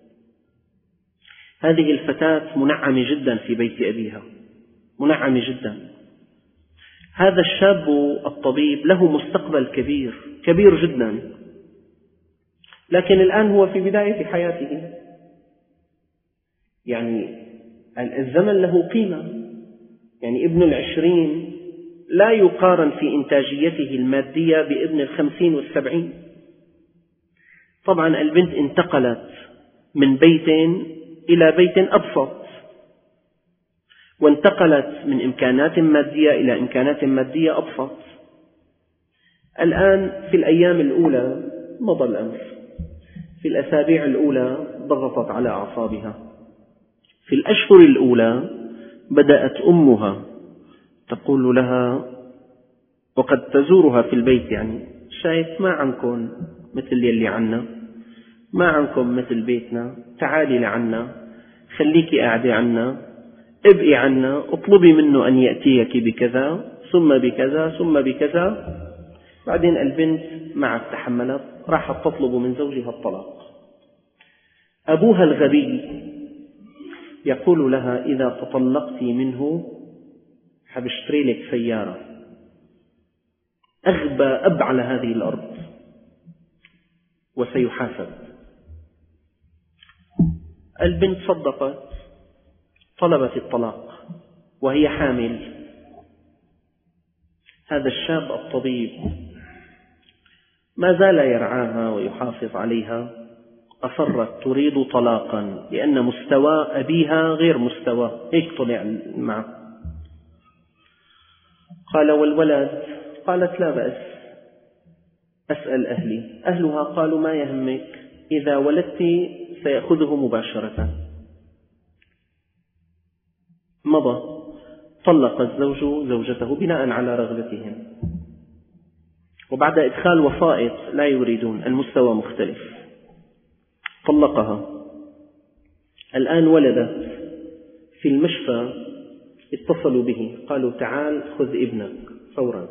هذه الفتاة منعمة جدا في بيت أبيها، منعمة جدا. هذا الشاب الطبيب له مستقبل كبير كبير جدا، لكن الآن هو في بداية حياته. يعني الزمن له قيمة. يعني ابن العشرين لا يقارن في إنتاجيته المادية بابن الخمسين والسبعين. طبعا البنت انتقلت من بيت إلى بيت أبسط، وانتقلت من إمكانات مادية إلى إمكانات مادية أبسط. الآن في الأيام الأولى مضى الأمر، في الأسابيع الأولى ضغطت على أعصابها. في الأشهر الأولى بدأت أمها تقول لها، وقد تزورها في البيت، يعني شايف ما عنكم مثل يلي عنا، ما عنكم مثل بيتنا، تعالي لعنا، خليكي قاعدة عنا، ابقي عنا، اطلبي منه أن يأتيك بكذا ثم بكذا ثم بكذا. بعدين البنت ما تحملت، راحت تطلب من زوجها الطلاق. أبوها الغبي يقول لها إذا تطلقت منه حبشتري لك سيارة. أغبى أب على هذه الأرض وسيحاسب. البنت صدقت، طلبت الطلاق وهي حامل. هذا الشاب الطبيب ما زال يرعاها ويحافظ عليها، أصرت تريد طلاقا لأن مستوى أبيها غير مستوى، هيك طلع معه. قال والولد؟ قالت لا بأس، أسأل أهلي. أهلها قالوا ما يهمك، إذا ولدت سيأخذه مباشرة. مضى، طلق الزوج زوجته بناء على رغبتهم، وبعد إدخال وسائط لا يريدون، المستوى مختلف، طلقها. الآن ولدت في المشفى، اتصلوا به قالوا تعال خذ ابنك فورا.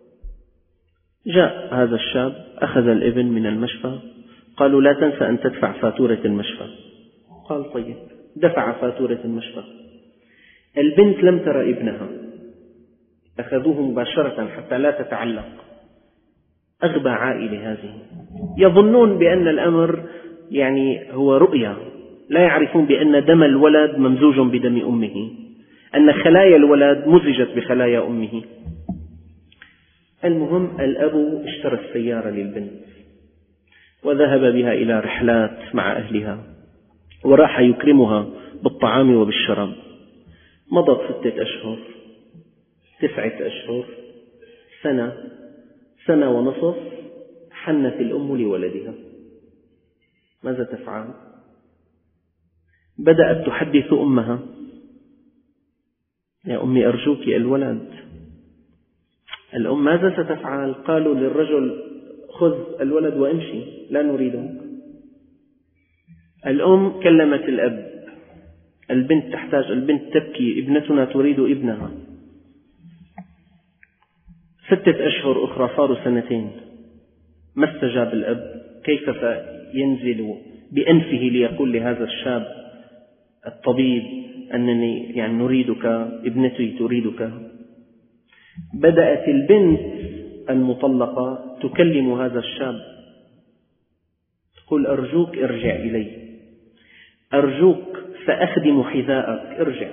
جاء هذا الشاب أخذ الابن من المشفى، قالوا لا تنسى أن تدفع فاتورة المشفى. قال طيب، دفع فاتورة المشفى. البنت لم ترى ابنها، أخذوه مباشرة حتى لا تتعلق. أغبى عائلة هذه، يظنون بأن الأمر يعني هو رؤيا، لا يعرفون بأن دم الولد ممزوج بدم أمه، أن خلايا الولد مزجت بخلايا أمه. المهم الأب اشترى السيارة للبنت وذهب بها إلى رحلات مع أهلها، وراح يكرمها بالطعام وبالشراب. مضت ستة أشهر، تسعة أشهر، سنة، سنة ونصف، حنت الأم لولدها. ماذا تفعل؟ بدأت تحدث أمها: يا أمي أرجوك الولد. الأم ماذا ستفعل؟ قالوا للرجل: خذ الولد وامشي، لا نريدك. الأم كلمت الأب: البنت تحتاج، البنت تبكي، ابنتنا تريد ابنها. ستة أشهر أخرى صاروا سنتين، ما استجاب الأب. كيف سينزل بأنفه ليقول لهذا الشاب الطبيب أنني يعني نريدك، ابنتي تريدك؟ بدأت البنت المطلقة تكلم هذا الشاب، تقول: أرجوك ارجع إلي، أرجوك سأخدم حذاءك، ارجع.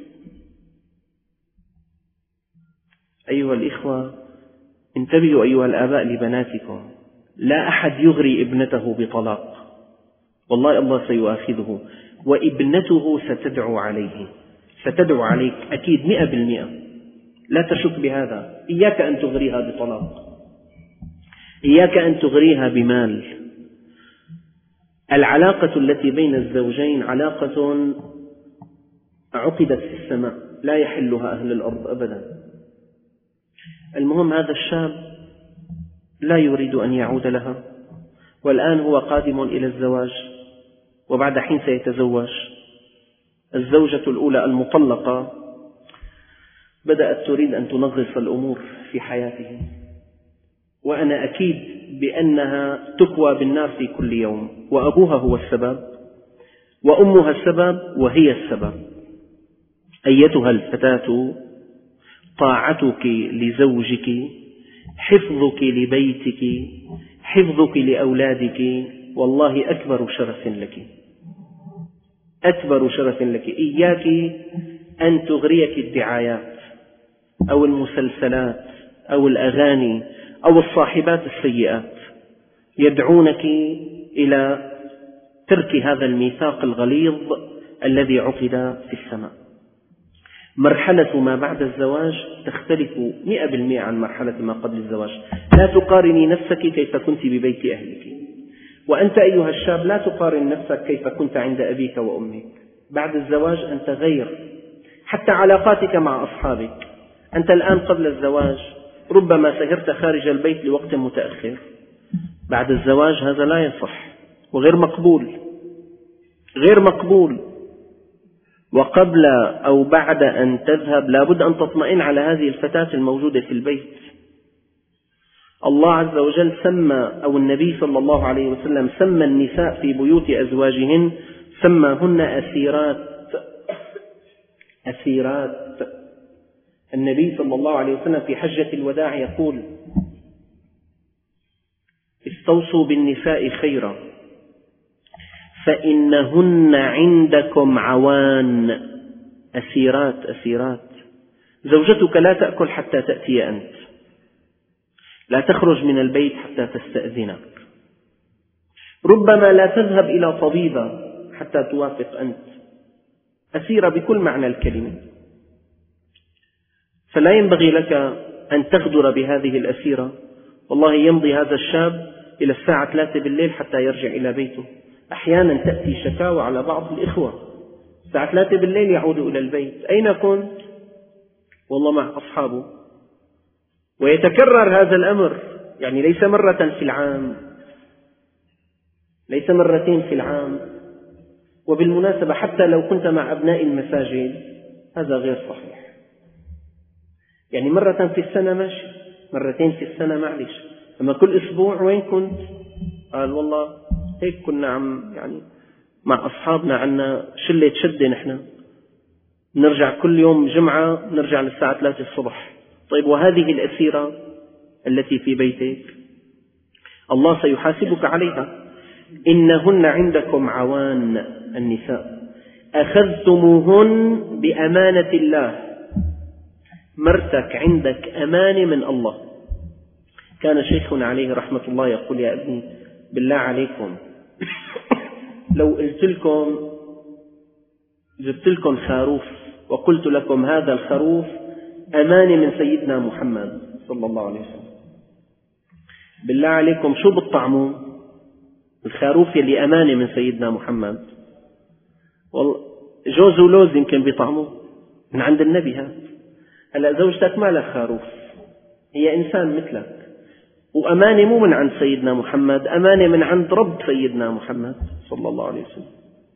أيها الإخوة، انتبهوا أيها الآباء لبناتكم، لا أحد يغري ابنته بطلاق، والله الله سيؤاخذه، وابنته ستدعو عليه، ستدعو عليك أكيد مئة بالمئة، لا تشك بهذا. إياك أن تغريها بطلاق، إياك أن تغريها بمال. العلاقة التي بين الزوجين علاقة عقدت في السماء، لا يحلها أهل الأرض أبدا. المهم هذا الشاب لا يريد أن يعود لها، والآن هو قادم إلى الزواج، وبعد حين سيتزوج. الزوجة الأولى المطلقة بدأت تريد أن تنغص الأمور في حياته، وأنا أكيد بأنها تكوى بالنار في كل يوم، وأبوها هو السبب، وأمها السبب، وهي السبب. أيتها الفتاة، طاعتك لزوجك، حفظك لبيتك، حفظك لأولادك، والله أكبر شرف لك، أكبر شرف لك. إياك أن تغريك الدعايات أو المسلسلات أو الأغاني أو الصاحبات السيئات، يدعونك إلى ترك هذا الميثاق الغليظ الذي عقد في السماء. مرحلة ما بعد الزواج تختلف مئة بالمئة عن مرحلة ما قبل الزواج. لا تقارني نفسك كيف كنت ببيت أهلك، وأنت أيها الشاب لا تقارن نفسك كيف كنت عند أبيك وأمك. بعد الزواج أنت غير، حتى علاقاتك مع أصحابك. أنت الآن قبل الزواج ربما سهرت خارج البيت لوقت متأخر، بعد الزواج هذا لا يصح وغير مقبول، غير مقبول. وقبل أو بعد أن تذهب لابد أن تطمئن على هذه الفتاة الموجودة في البيت. الله عز وجل سمى، أو النبي صلى الله عليه وسلم سمى النساء في بيوت أزواجهن، سماهن أسيرات. أسيرات. النبي صلى الله عليه وسلم في حجة الوداع يقول: استوصوا بالنساء خيرا فإنهن عندكم عوان. أسيرات، أسيرات. زوجتك لا تأكل حتى تأتي أنت، لا تخرج من البيت حتى تستأذنك، ربما لا تذهب إلى طبيبة حتى توافق أنت. أسيرة بكل معنى الكلمة. فلا ينبغي لك أن تغدر بهذه الأسيرة. والله يمضي هذا الشاب إلى الساعة ثلاثة بالليل حتى يرجع إلى بيته. أحيانا تأتي شكاوى على بعض الإخوة الساعة ثلاثة بالليل يعود إلى البيت: أين كنت؟ والله مع أصحابه. ويتكرر هذا الأمر، يعني ليس مرة في العام، ليس مرتين في العام. وبالمناسبة حتى لو كنت مع أبناء المساجد هذا غير صحيح. يعني مرة في السنة ماشي، مرتين في السنة معلش، أما كل أسبوع وين كنت؟ قال والله هيك كنا عم يعني مع أصحابنا، عنا شلة شدة نحن، نرجع كل يوم جمعة نرجع للساعة ثلاثة الصبح. طيب وهذه الأسيرة التي في بيتك الله سيحاسبك عليها. إنهن عندكم عوان النساء أخذتموهن بأمانة الله. مرتك عندك أمانة من الله. كان شيخنا عليه رحمة الله يقول: يا ابني بالله عليكم لو قلت لكم جبت لكم خروف وقلت لكم هذا الخروف أمانة من سيدنا محمد صلى الله عليه وسلم، بالله عليكم شو بتطعموا؟ الخروف يلي أمانة من سيدنا محمد والله جوز ولوز يمكن بيطعموه من عند النبي. هذا هلا زوجتك ما لها خروف، هي إنسان مثلك، وأمانة مو من عند سيدنا محمد، أمانة من عند رب سيدنا محمد صلى الله عليه وسلم.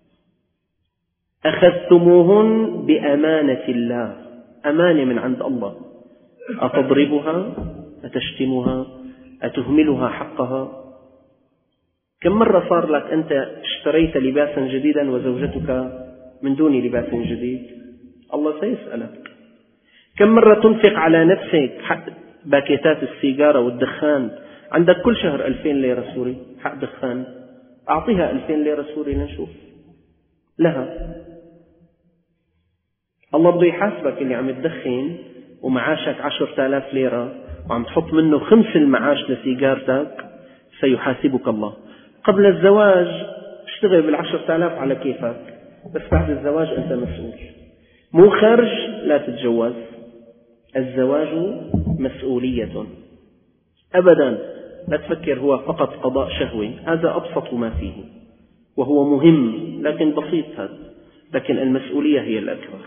أخذتموهن بأمانة الله، أمانة من عند الله. أتضربها؟ أتشتمها؟ أتهملها حقها؟ كم مرة صار لك أنت اشتريت لباسا جديدا وزوجتك من دون لباس جديد؟ الله سيسألك. كم مرة تنفق على نفسك حق باكيتات السيجارة والدخان؟ عندك كل شهر ألفين ليرة سوري حق دخان، أعطيها ألفين ليرة سوري لنشوف لها. الله بده يحاسبك اللي عم تدخن ومعاشك عشرة آلاف ليرة وعم تحط منه خمس المعاش لسيجارتك، سيحاسبك الله. قبل الزواج اشتغل بالعشرة آلاف على كيفك، بس بعد الزواج أنت مسؤول. مو خرج لا تتجوز، الزواج مسؤولية أبدا. لا تفكر هو فقط قضاء شهوي، هذا أبسط ما فيه وهو مهم لكن بسيط هذا، لكن المسؤولية هي الأكبر.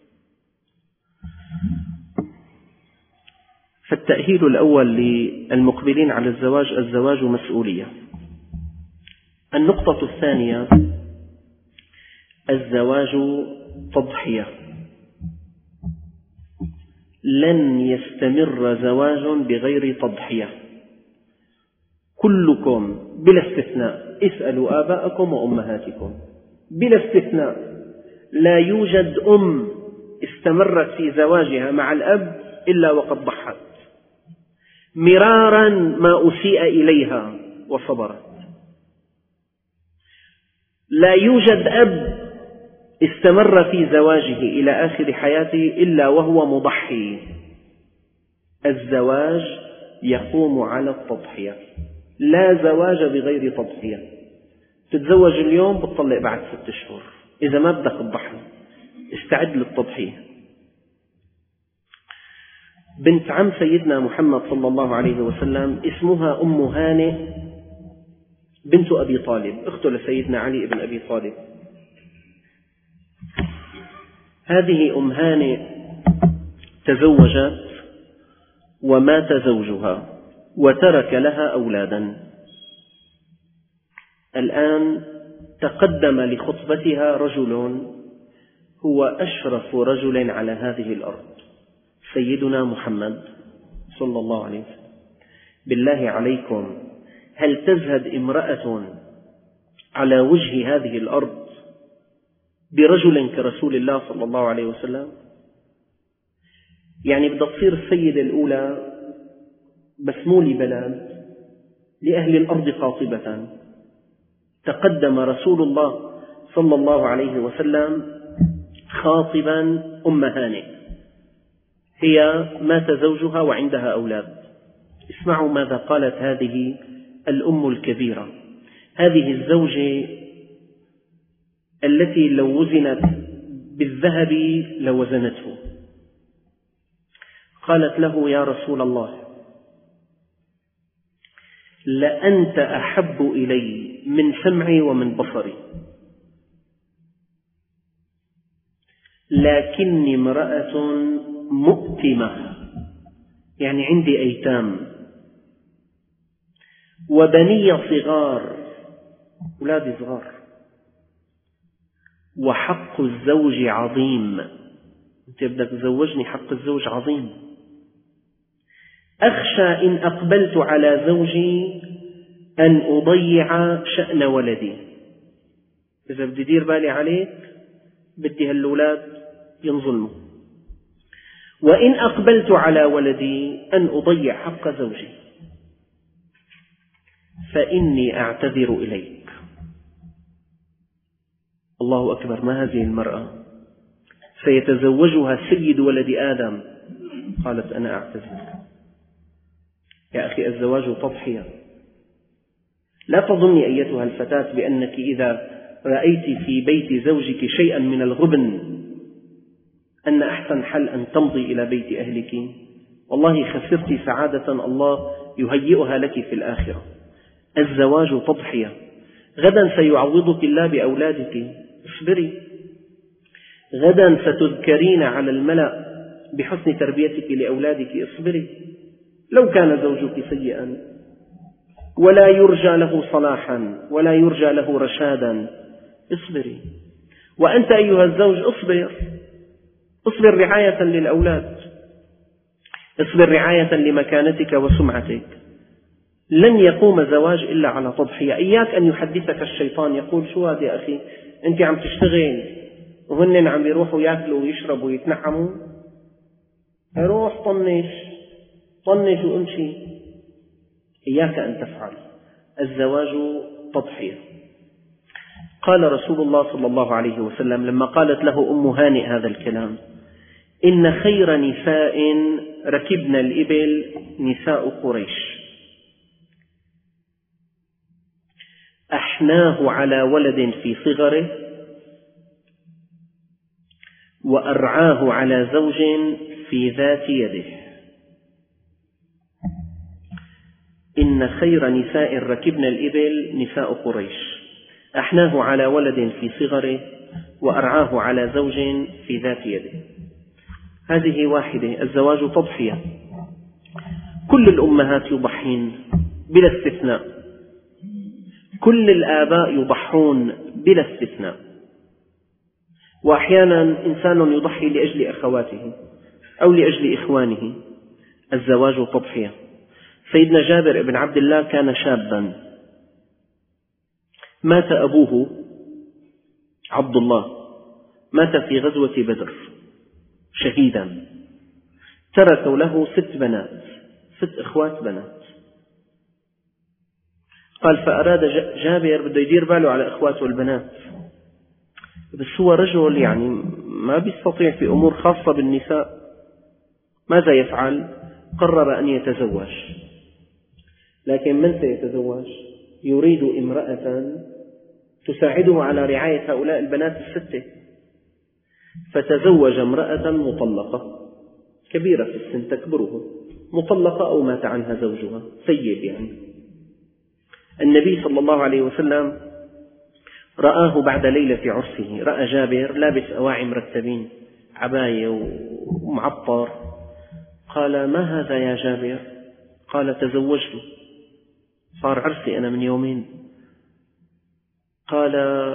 فالتأهيل الأول للمقبلين على الزواج: الزواج مسؤولية. النقطة الثانية: الزواج تضحية. لن يستمر زواج بغير تضحية. كلكم بلا استثناء، اسألوا آباءكم وأمهاتكم بلا استثناء، لا يوجد أم استمرت في زواجها مع الأب إلا وقد ضحت مرارا ما أسيء إليها وصبرت. لا يوجد أب استمر في زواجه إلى آخر حياته إلا وهو مضحي. الزواج يقوم على التضحية، لا زواج بغير تضحية. تتزوج اليوم بتطلق بعد ست أشهر، إذا ما بدك تضحي استعد للتضحية. بنت عم سيدنا محمد صلى الله عليه وسلم اسمها أم هانئ بنت أبي طالب، أخت لسيدنا علي بن أبي طالب. هذه أم هانئ تزوجت ومات زوجها وترك لها أولادا. الآن تقدم لخطبتها رجل هو أشرف رجل على هذه الأرض، سيدنا محمد صلى الله عليه وسلم. بالله عليكم، هل تزهد امرأة على وجه هذه الأرض برجل كرسول الله صلى الله عليه وسلم؟ يعني بدها تصير السيدة الأولى بس مو لبلد، لأهل الأرض قاطبة. تقدم رسول الله صلى الله عليه وسلم خاطبا أم هانئ، هي مات زوجها وعندها أولاد. اسمعوا ماذا قالت هذه الأم الكبيرة، هذه الزوجة التي لو وزنت بالذهب لوزنته. قالت له: يا رسول الله، لأنت أحب إلي من سمعي ومن بصري، لكني امرأة مؤتمة، يعني عندي أيتام وبني صغار، أولادي صغار، وحق الزوج عظيم. أنت بدك تزوجني، حق الزوج عظيم. أخشى إن أقبلت على زوجي أن أضيع شأن ولدي. إذا بدي دير بالي عليك بدي هالأولاد ينظلموا، وإن أقبلت على ولدي أن أضيع حق زوجي. فإني أعتذر إليك. الله أكبر، ما هذه المرأة؟ سيتزوجها سيد ولد آدم. قالت أنا أعتذر. يا أخي، الزواج تضحية. لا تظني أيتها الفتاة بأنك إذا رأيت في بيت زوجك شيئا من الغبن أن أحسن حل أن تمضي إلى بيت أهلك. والله خسرت سعادة الله يهيئها لك في الآخرة. الزواج تضحية. غدا سيعوضك الله بأولادك، اصبري. غدا ستذكرين على الملأ بحسن تربيتك لأولادك، اصبري. لو كان زوجك سيئا ولا يرجى له صلاحا ولا يرجى له رشادا، اصبري. وأنت أيها الزوج اصبر، اصبر رعاية للأولاد، اصبر رعاية لمكانتك وسمعتك. لن يقوم زواج إلا على تضحية. إياك أن يحدثك الشيطان يقول شو هذا يا أخي، أنت عم تشتغل وهن عم يروحوا يأكلوا ويشربوا ويتنعموا، روح طنش طنش وامشي. إياك أن تفعل. الزواج تضحية. قال رسول الله صلى الله عليه وسلم لما قالت له أم هانئ هذا الكلام: إن خير نساء ركبن الإبل نساء قريش، أحناه على ولد في صغره وأرعاه على زوج في ذات يده. إن خير نساء ركبن الإبل نساء قريش، أحناه على ولد في صغره وأرعاه على زوج في ذات يده. هذه واحدة. الزواج تضحية. كل الأمهات يضحين بلا استثناء، كل الآباء يضحون بلا استثناء. وأحيانا إنسان يضحي لأجل أخواته أو لأجل إخوانه. الزواج تضحية. سيدنا جابر بن عبد الله كان شابا، مات أبوه عبد الله، مات في غزوة بدر شهيدا، تركوا له ست بنات، ست إخوات بنات. قال فأراد جابر بده يدير باله على إخواته البنات، بس هو رجل يعني ما بيستطيع في أمور خاصة بالنساء. ماذا يفعل؟ قرر أن يتزوج. لكن من سيتزوج؟ يريد امرأة تساعده على رعاية هؤلاء البنات الستة. فتزوج امرأة مطلقة كبيرة في السن تكبره، مطلقة أو مات عنها زوجها، سيب يعني. النبي صلى الله عليه وسلم رآه بعد ليلة عرسه، رأى جابر لابس أواعي مرتبين، عباية ومعطر. قال ما هذا يا جابر؟ قال تزوجت، صار عرسي أنا من يومين. قال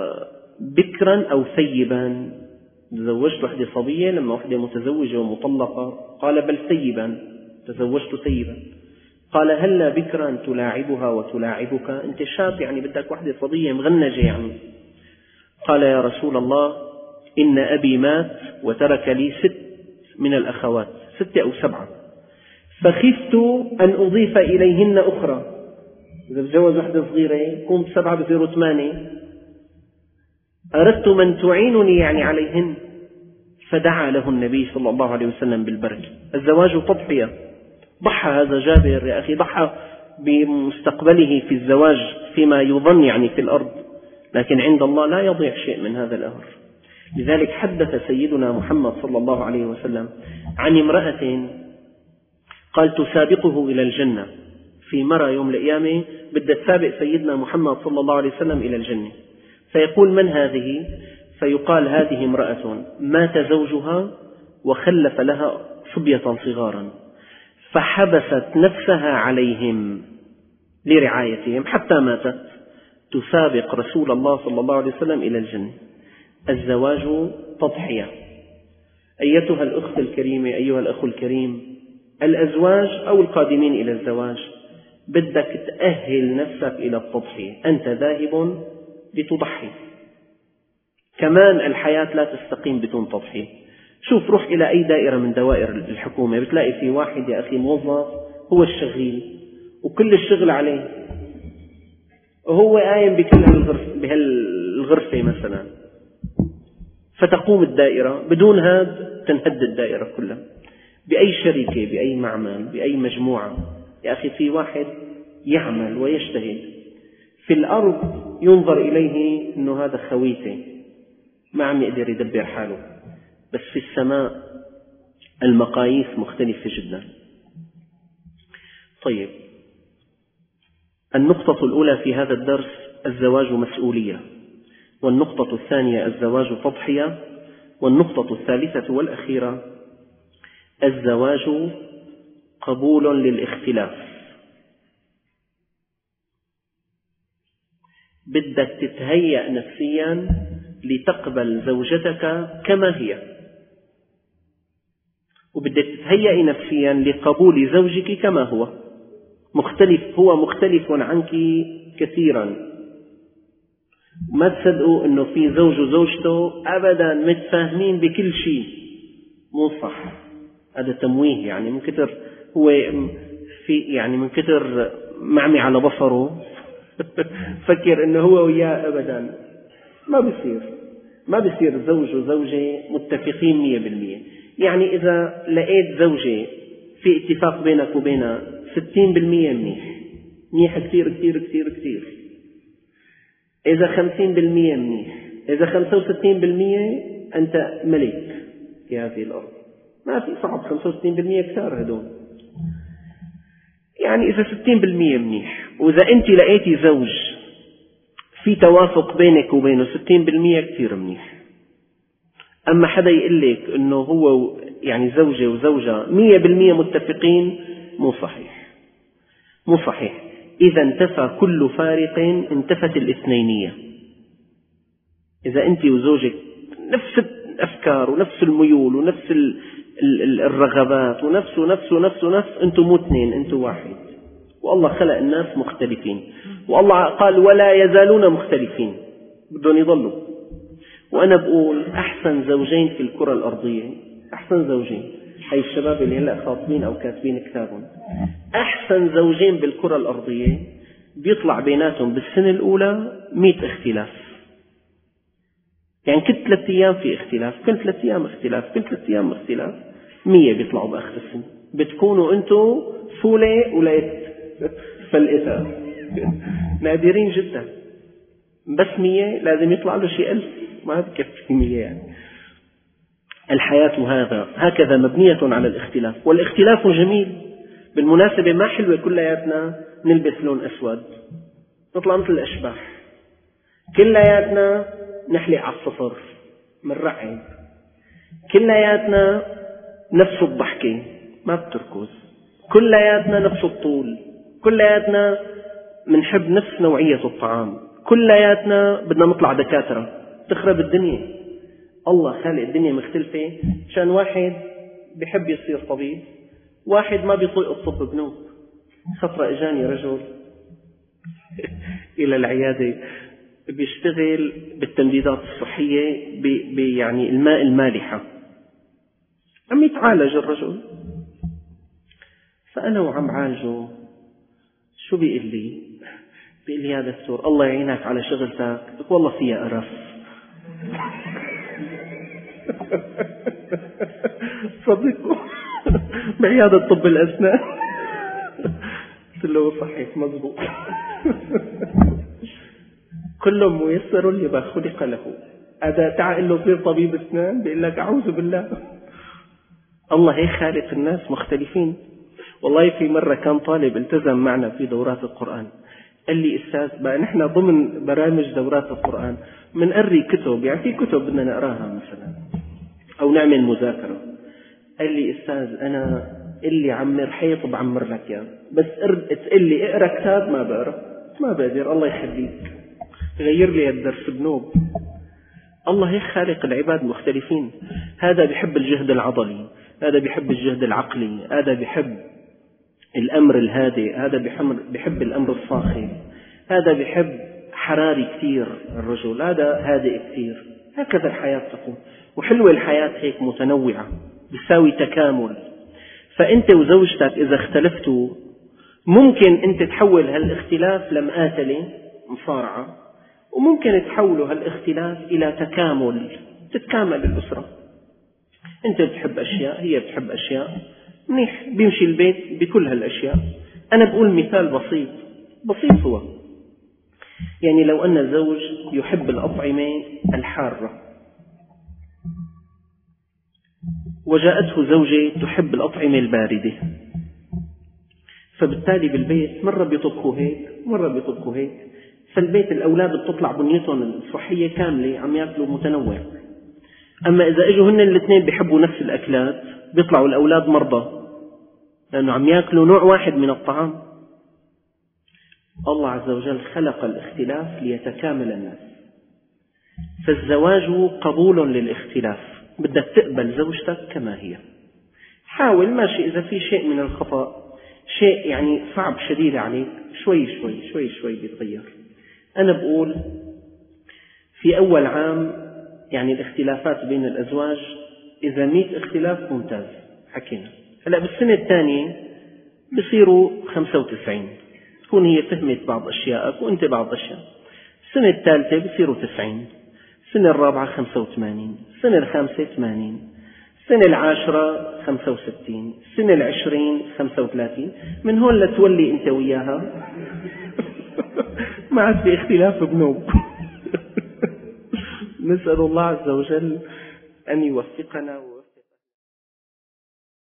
بكرا أو ثيبا؟ تزوجت وحدة صبية لما وحدة متزوجة ومطلقة؟ قال بل ثيبا، تزوجت ثيبا. قال هلا بكرا تلاعبها وتلاعبك؟ أنت شاب يعني بدك وحدة صبية مغنجة يعني. قال يا رسول الله إن أبي مات وترك لي ست من الأخوات، ستة أو سبعة، فخفت أن أضيف إليهن أخرى. إذا بتزوج وحدة صغيرة يكون بسبعة بصيروا ثمانية، أردت من تعينني يعني عليهن. فدعا له النبي صلى الله عليه وسلم بالبركة. الزواج تضحية. ضحى هذا جابر يا أخي، ضحى بمستقبله في الزواج فيما يظن يعني في الأرض، لكن عند الله لا يضيع شيء من هذا الأمر. لذلك حدث سيدنا محمد صلى الله عليه وسلم عن امرأة قال تسابقه إلى الجنة. في مرة يوم القيامة بدها تسابق سيدنا محمد صلى الله عليه وسلم إلى الجنة، فيقول من هذه؟ فيقال هذه امرأة مات زوجها وخلف لها صبية صغارا، فحبست نفسها عليهم لرعايتهم حتى ماتت، تسابق رسول الله صلى الله عليه وسلم إلى الجنة. الزواج تضحية. أيتها الأخت الكريمة، أيها الأخ الكريم، الأزواج أو القادمين إلى الزواج بدك تأهل نفسك إلى التضحية. أنت ذاهب لتضحي. كمان الحياة لا تستقيم بدون تضحية. شوف، روح إلى أي دائرة من دوائر الحكومة بتلاقي في واحد يا أخي موظف هو الشغيل وكل الشغل عليه، وهو قايم بكل بهالغرفة مثلا، فتقوم الدائرة. بدون هذا تنهد الدائرة كلها. بأي شركة، بأي معمل، بأي مجموعة، يا أخي في واحد يعمل ويجتهد. في الأرض ينظر إليه أنه هذا خويته ما عم يقدر يدبر حاله، بس في السماء المقاييس مختلفة جدا. طيب، النقطة الأولى في هذا الدرس: الزواج مسؤولية. والنقطة الثانية: الزواج تضحية. والنقطة الثالثة والأخيرة: الزواج قبول للاختلاف. بدك تتهيأ نفسيا لتقبل زوجتك كما هي، وبدك تتهيئي نفسيا لقبول زوجك كما هو. مختلف، هو مختلف عنك كثيرا. ما تصدقوا أنه في زوج وزوجته أبدا متفاهمين بكل شيء. مو صح، هذا تمويه. يعني من كتر هو في يعني من كتر معمي على بصره فكر أنه هو وياه. أبدا ما بيصير. ما بيصير زوج وزوجة متفقين مية بالمية. يعني إذا لقيت زوجة في اتفاق بينك وبينها ستين بالمية منيح، منيح كثير كثير كثير كثير. إذا خمسين بالمية منيح. إذا خمسة وستين بالمية أنت ملك في هذه الأرض. ما في صعب، خمسة وستين بالمية كثار هدول. يعني إذا ستين بالمية منيح، وإذا أنت لقيتي زوج في توافق بينك وبينه ستين بالمية كثير منيح. أما حدا يقول لك أنه هو يعني زوجة وزوجة مية بالمية متفقين، مو صحيح. مو صحيح. إذا انتفى كل فارق انتفت الاثنينية. إذا أنت وزوجك نفس الأفكار ونفس الميول ونفس الرغبات ونفس ونفس ونفس ونفس، أنتم مو اثنين، أنتم واحد. والله خلق الناس مختلفين، والله قال ولا يزالون مختلفين، بدهم يضلوا. وأنا بقول أحسن زوجين في الكرة الأرضية، أحسن زوجين، هاي الشباب اللي هلأ خاطبين أو كاتبين كتابهم، أحسن زوجين بالكرة الأرضية بيطلع بيناتهم بالسنة الأولى مئة اختلاف. يعني كل ثلاثة أيام في اختلاف، كل ثلاثة أيام اختلاف، كل ثلاثة أيام اختلاف، مية بيطلعوا بآخر السنة. بتكونوا أنتوا فولة ولقيت فلقتها نادرين جدا. بس مية لازم يطلع له شيء ألف، ما بكفي مية. يعني الحياة هذا هكذا مبنية على الاختلاف، والاختلاف جميل. بالمناسبة ما حلوة كلياتنا نلبس لون أسود نطلع مثل الأشباح، كلياتنا نحلق على الصفر منرعب، كلياتنا نفس الضحكة ما بتركز، كلياتنا نفس الطول، كلياتنا منحب نفس نوعية الطعام، كلياتنا بدنا نطلع دكاترة. تخرب الدنيا. الله خالق الدنيا مختلفة عشان واحد بيحب يصير طبيب، واحد ما بيطيق الطب بنوب. فترة اجاني رجل إلى العيادة بيشتغل بالتمديدات الصحية ب يعني الماء المالحة، عم يتعالج الرجل. فأنا وعم عالجه شو بيقول لي؟ بيقول لي يا دكتور الله يعينك على شغلتك. والله فيها قرف. صدقوا بعيادة طب الأسنان. قلت له صحيح مضبوط. كل ميسر لما خلق له. هذا تعال له صير طبيب أسنان بيقول لك أعوذ بالله. الله هيك خالق الناس مختلفين. والله في مرة كان طالب التزم معنا في دورات القرآن، قال لي أستاذ بقى نحن ضمن برامج دورات القرآن منقري كتب، يعني في كتب بدنا نقراها مثلا أو نعمل مذاكرة. قال لي أستاذ أنا اللي عمر حيط بعمر لك يا بس تقول لي اقرأ كتاب ما بقرأ، ما بقدر. الله يخليك غير لي الدرس بنوب. الله هيك خالق العباد مختلفين. هذا بيحب الجهد العضلي، هذا بيحب الجهد العقلي، هذا بيحب الأمر الهادئ، هذا بيحب الأمر الصاخب، هذا بيحب حراري كثير الرجل، هذا هادئ كثير. هكذا الحياة تكون. وحلوة الحياة هيك متنوعة بتساوي تكامل. فأنت وزوجتك إذا اختلفتوا ممكن أنت تحول هالاختلاف لمقاتلة، مصارعة، وممكن تحولوا هالاختلاف إلى تكامل، تتكامل الأسرة. أنت بتحب أشياء، هي بتحب أشياء، منيح، بيمشي البيت بكل هالأشياء. أنا بقول مثال بسيط بسيط هو، يعني لو أن زوج يحب الأطعمة الحارة وجاءته زوجة تحب الأطعمة الباردة، فبالتالي بالبيت مرة بيطبخوا هيك مرة بيطبخوا هيك، فالبيت الأولاد بتطلع بنيتهم الصحية كاملة، عم يأكلوا متنوع. أما إذا إجوا هن الاثنين بيحبوا نفس الأكلات بيطلعوا الأولاد مرضى، لأنه عم يأكلوا نوع واحد من الطعام. الله عز وجل خلق الاختلاف ليتكامل الناس، فالزواج قبول للاختلاف، بدك تقبل زوجتك كما هي. حاول ماشي، إذا في شيء من الخطأ، شيء يعني صعب شديد عليك، شوي شوي شوي شوي بيتغير. أنا بقول في أول عام يعني الاختلافات بين الأزواج إذا مئة اختلاف ممتاز حكينا. هلأ بالسنة الثانية بصيروا خمسة وتسعين، تكون هي فهمت بعض أشياءك وأنت بعض أشياء. السنة الثالثة بصيروا تسعين، السنة الرابعة خمسة وثمانين، السنة الخامسة ثمانين، السنة العاشرة خمسة وستين، السنة العشرين خمسة وثلاثين. من هون لتولي أنت وياها ما عاد في اختلاف بنوب. نسأل الله عز وجل أن يوفقنا.